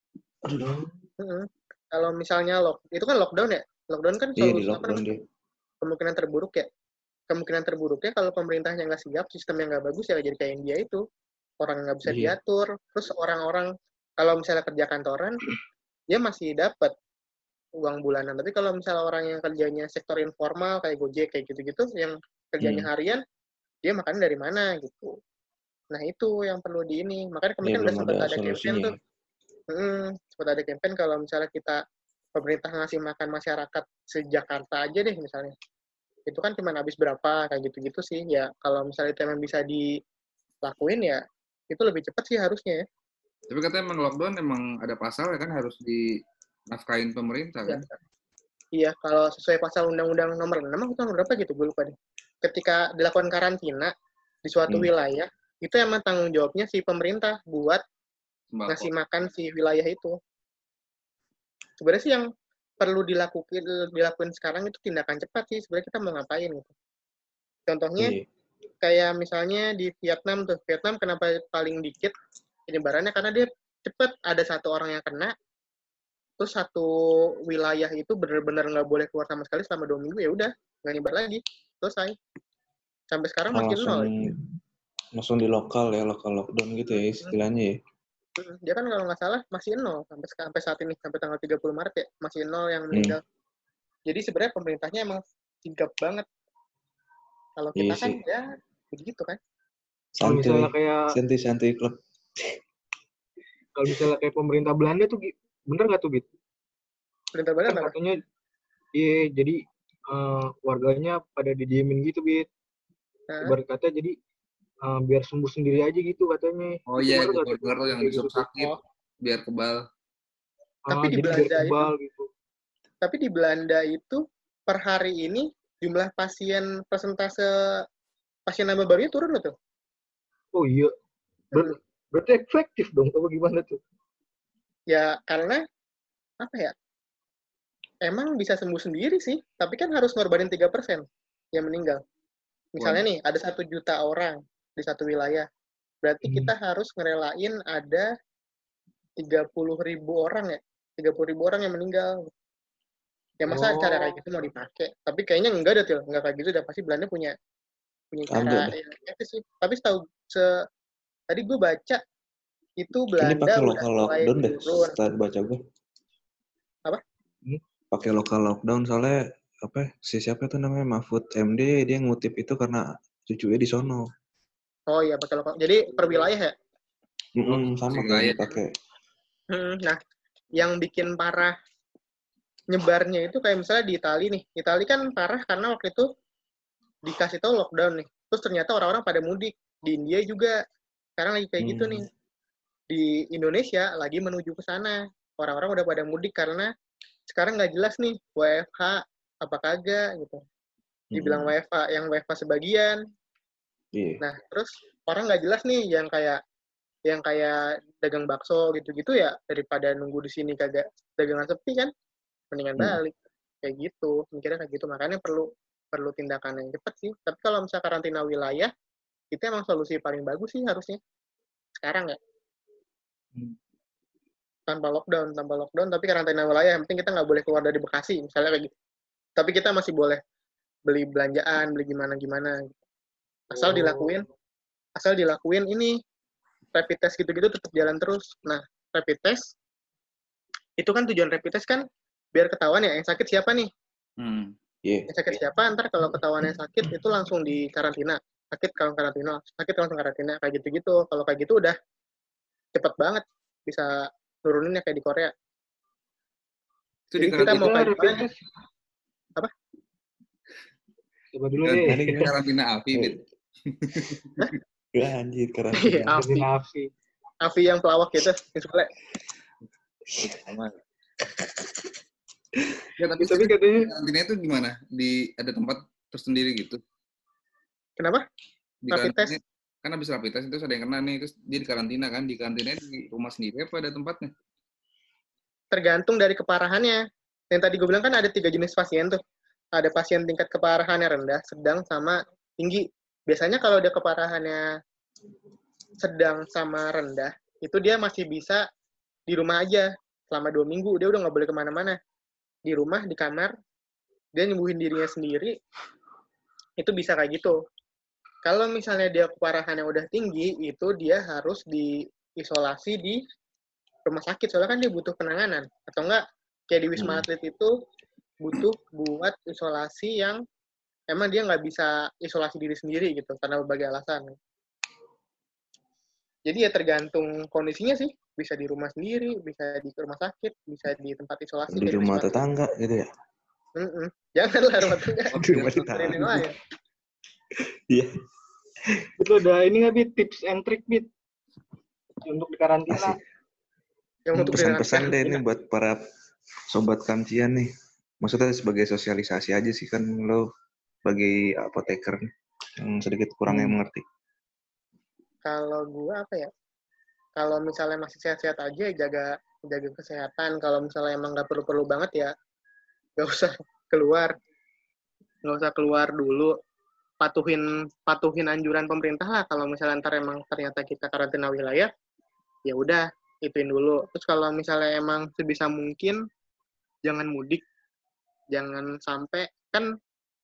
Kalau misalnya itu kan lockdown ya. Lockdown kan kemungkinan terburuk ya. Kemungkinan terburuknya kalau pemerintahnya nggak siap, sistemnya nggak bagus ya jadi kayak India itu. Orang nggak bisa diatur. Terus orang-orang kalau misalnya kerja kantoran, dia masih dapat uang bulanan. Tapi kalau misalnya orang yang kerjanya sektor informal kayak Gojek kayak gitu-gitu, yang kerjanya harian, dia makan dari mana gitu. Nah itu yang perlu makanya kemarin udah sempat ada campaign tuh. Sempat ada campaign kalau misalnya pemerintah ngasih makan masyarakat se-Jakarta aja deh misalnya. Itu kan cuma habis berapa kayak gitu-gitu sih. Ya kalau misalnya itu memang bisa dilakuin ya itu lebih cepat sih harusnya ya. Tapi katanya emang lockdown emang ada pasal ya kan harus dinafkahin pemerintah kan? Iya, kalau sesuai pasal Undang-Undang Nomor 6 atau nomor berapa gitu, gue lupa deh. Ketika dilakukan karantina di suatu wilayah, itu emang tanggung jawabnya si pemerintah buat ngasih makan si wilayah itu. Sebenarnya sih yang perlu dilakuin sekarang itu tindakan cepat sih. Sebenarnya kita mau ngapain gitu. Contohnya kayak misalnya di Vietnam tuh. Vietnam kenapa paling dikit penyebarannya karena dia cepat ada satu orang yang kena, terus satu wilayah itu benar-benar nggak boleh keluar sama sekali selama 2 minggu, ya udah nggak nyebar lagi, selesai. Sampai sekarang masih 0. Langsung di lokal lockdown gitu ya istilahnya ya. Dia kan kalau nggak salah masih 0 sampai saat ini, sampai tanggal 30 Maret ya masih 0 yang meninggal. Jadi sebenarnya pemerintahnya emang sigap banget. Kalau kita kan ya begitu kan. Santai klub. Kalau misalnya kayak pemerintah Belanda tuh bener nggak tuh Bit? Pemerintah Belanda kan katanya jadi warganya pada didiemin gitu Bit. Ibarat kata jadi biar sembuh sendiri aja gitu katanya. Oh iya, gue dengar tuh yang disop sakit biar kebal. Tapi di Belanda gitu. Tapi di Belanda itu per hari ini jumlah persentase pasien nambah barunya turun loh tuh. Oh iya. Berarti efektif dong, apa gimana tuh? Ya, karena, emang bisa sembuh sendiri sih, tapi kan harus ngorbanin 3% yang meninggal. Misalnya nih, ada 1 juta orang di satu wilayah. Berarti kita harus ngerelain ada 30.000 orang ya. 30.000 orang yang meninggal. Ya masa cara kayak gitu mau dipakai? Tapi kayaknya enggak ada, Til. Enggak kayak gitu, udah pasti Belanda punya cara yang itu sih. Tapi tadi gue baca, itu Ini Belanda pakai udah lokal mulai lockdown deh, turun. setelah baca gue. Apa? Pakai lokal lockdown soalnya siapa itu namanya Mahfud MD, dia ngutip itu karena cucunya di sono. Oh iya, pakai lokal. Jadi per wilayah ya? Sama kayak dipakai. Nah, yang bikin parah nyebarnya itu kayak misalnya di Itali nih. Itali kan parah karena waktu itu dikasih tahu lockdown nih. Terus ternyata orang-orang pada mudik. Di India juga sekarang lagi kayak gitu nih. Di Indonesia lagi menuju ke sana. Orang-orang udah pada mudik karena sekarang nggak jelas nih WFH apa kagak gitu. Dibilang WFH, yang WFH sebagian. Nah, terus orang nggak jelas nih yang kayak dagang bakso gitu-gitu ya, daripada nunggu di sini kagak dagangan sepi kan, mendingan balik. Kayak gitu, mikirnya kayak gitu. Makanya perlu tindakan yang cepat sih. Tapi kalau misalnya karantina wilayah, itu emang solusi paling bagus sih harusnya. Sekarang ya. Tanpa lockdown, tapi karantina wilayah. Yang penting kita nggak boleh keluar dari Bekasi, misalnya kayak gitu. Tapi kita masih boleh beli belanjaan, beli gimana-gimana. Asal dilakuin ini, rapid test gitu-gitu tetap jalan terus. Nah, rapid test, itu kan tujuan rapid test kan biar ketahuan ya, yang sakit siapa nih. Yang sakit siapa, ntar kalau ketahuan yang sakit, itu langsung di karantina. Sakit langsung karantina, kayak gitu-gitu. Kalau kayak gitu udah cepet banget, bisa nuruninnya kayak di Korea. Itu jadi kita mau kayak gimana? Apa? Coba dulu deh. Karantina Afi, Bit. Ya anjir, karantina. Afi yang pelawak gitu, misalnya. Ya, tapi katanya karantina itu gimana? Ada tempat tersendiri gitu? Kenapa? Rapid test? Kan habis rapid test itu ada yang kena nih, terus dia di karantina kan? Di karantina di rumah sendiri apa ada tempatnya? Tergantung dari keparahannya. Yang tadi gue bilang kan ada 3 jenis pasien tuh. Ada pasien tingkat keparahannya rendah, sedang, sama tinggi. Biasanya kalau dia keparahannya sedang sama rendah, itu dia masih bisa di rumah aja selama 2 minggu. Dia udah nggak boleh kemana-mana. Di rumah, di kamar, dia nyembuhin dirinya sendiri, itu bisa kayak gitu. Kalau misalnya dia keparahannya udah tinggi, itu dia harus diisolasi di rumah sakit. Soalnya kan dia butuh penanganan. Atau enggak, kayak di Wisma Atlet itu butuh buat isolasi yang emang dia nggak bisa isolasi diri sendiri gitu, karena berbagai alasan. Jadi ya tergantung kondisinya sih. Bisa di rumah sendiri, bisa di rumah sakit, bisa di tempat isolasi. Di rumah tetangga gitu ya? Janganlah rumah tetangga. Di rumah tetangga. Iya. Itu udah ini nggak, Bit? Tips and trick, Bit? Untuk di karantina. Pesan-pesan deh ini buat para sobat kancian nih. Maksudnya sebagai sosialisasi aja sih, kan lo sebagai apoteker yang sedikit kurang yang mengerti. Kalau gua apa ya? Kalau misalnya masih sehat-sehat aja, jaga kesehatan. Kalau misalnya emang nggak perlu-perlu banget ya, nggak usah keluar dulu. Patuhin anjuran pemerintah lah. Kalau misalnya ntar emang ternyata kita karantina wilayah, ya udah ituin dulu. Terus kalau misalnya emang sebisa mungkin jangan mudik, jangan sampai, kan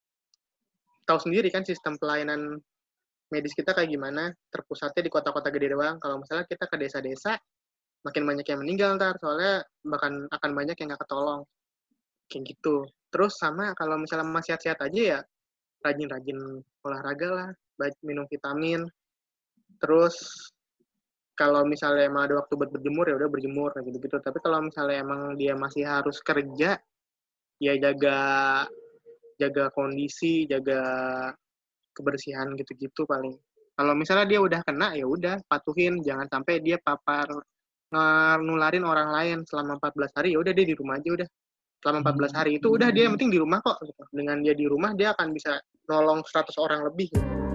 tahu sendiri kan sistem pelayanan medis kita kayak gimana, terpusatnya di kota-kota gede doang. Kalau misalnya kita ke desa-desa, makin banyak yang meninggal ntar, soalnya bahkan akan banyak yang nggak ketolong. Kayak gitu. Terus sama kalau misalnya masih sehat-sehat aja ya, rajin-rajin olahraga lah, minum vitamin. Terus kalau misalnya emang ada waktu buat berjemur, ya udah berjemur kayak gitu-gitu. Tapi kalau misalnya emang dia masih harus kerja, ya jaga kondisi, jaga kebersihan gitu-gitu paling. Kalau misalnya dia udah kena, ya udah patuhin, jangan sampai dia nularin orang lain selama 14 hari. Ya udah dia di rumah aja udah. Selama 14 hari itu udah dia yang penting di rumah kok. Gitu. Dengan dia di rumah dia akan bisa nolong 100 orang lebih. Gitu.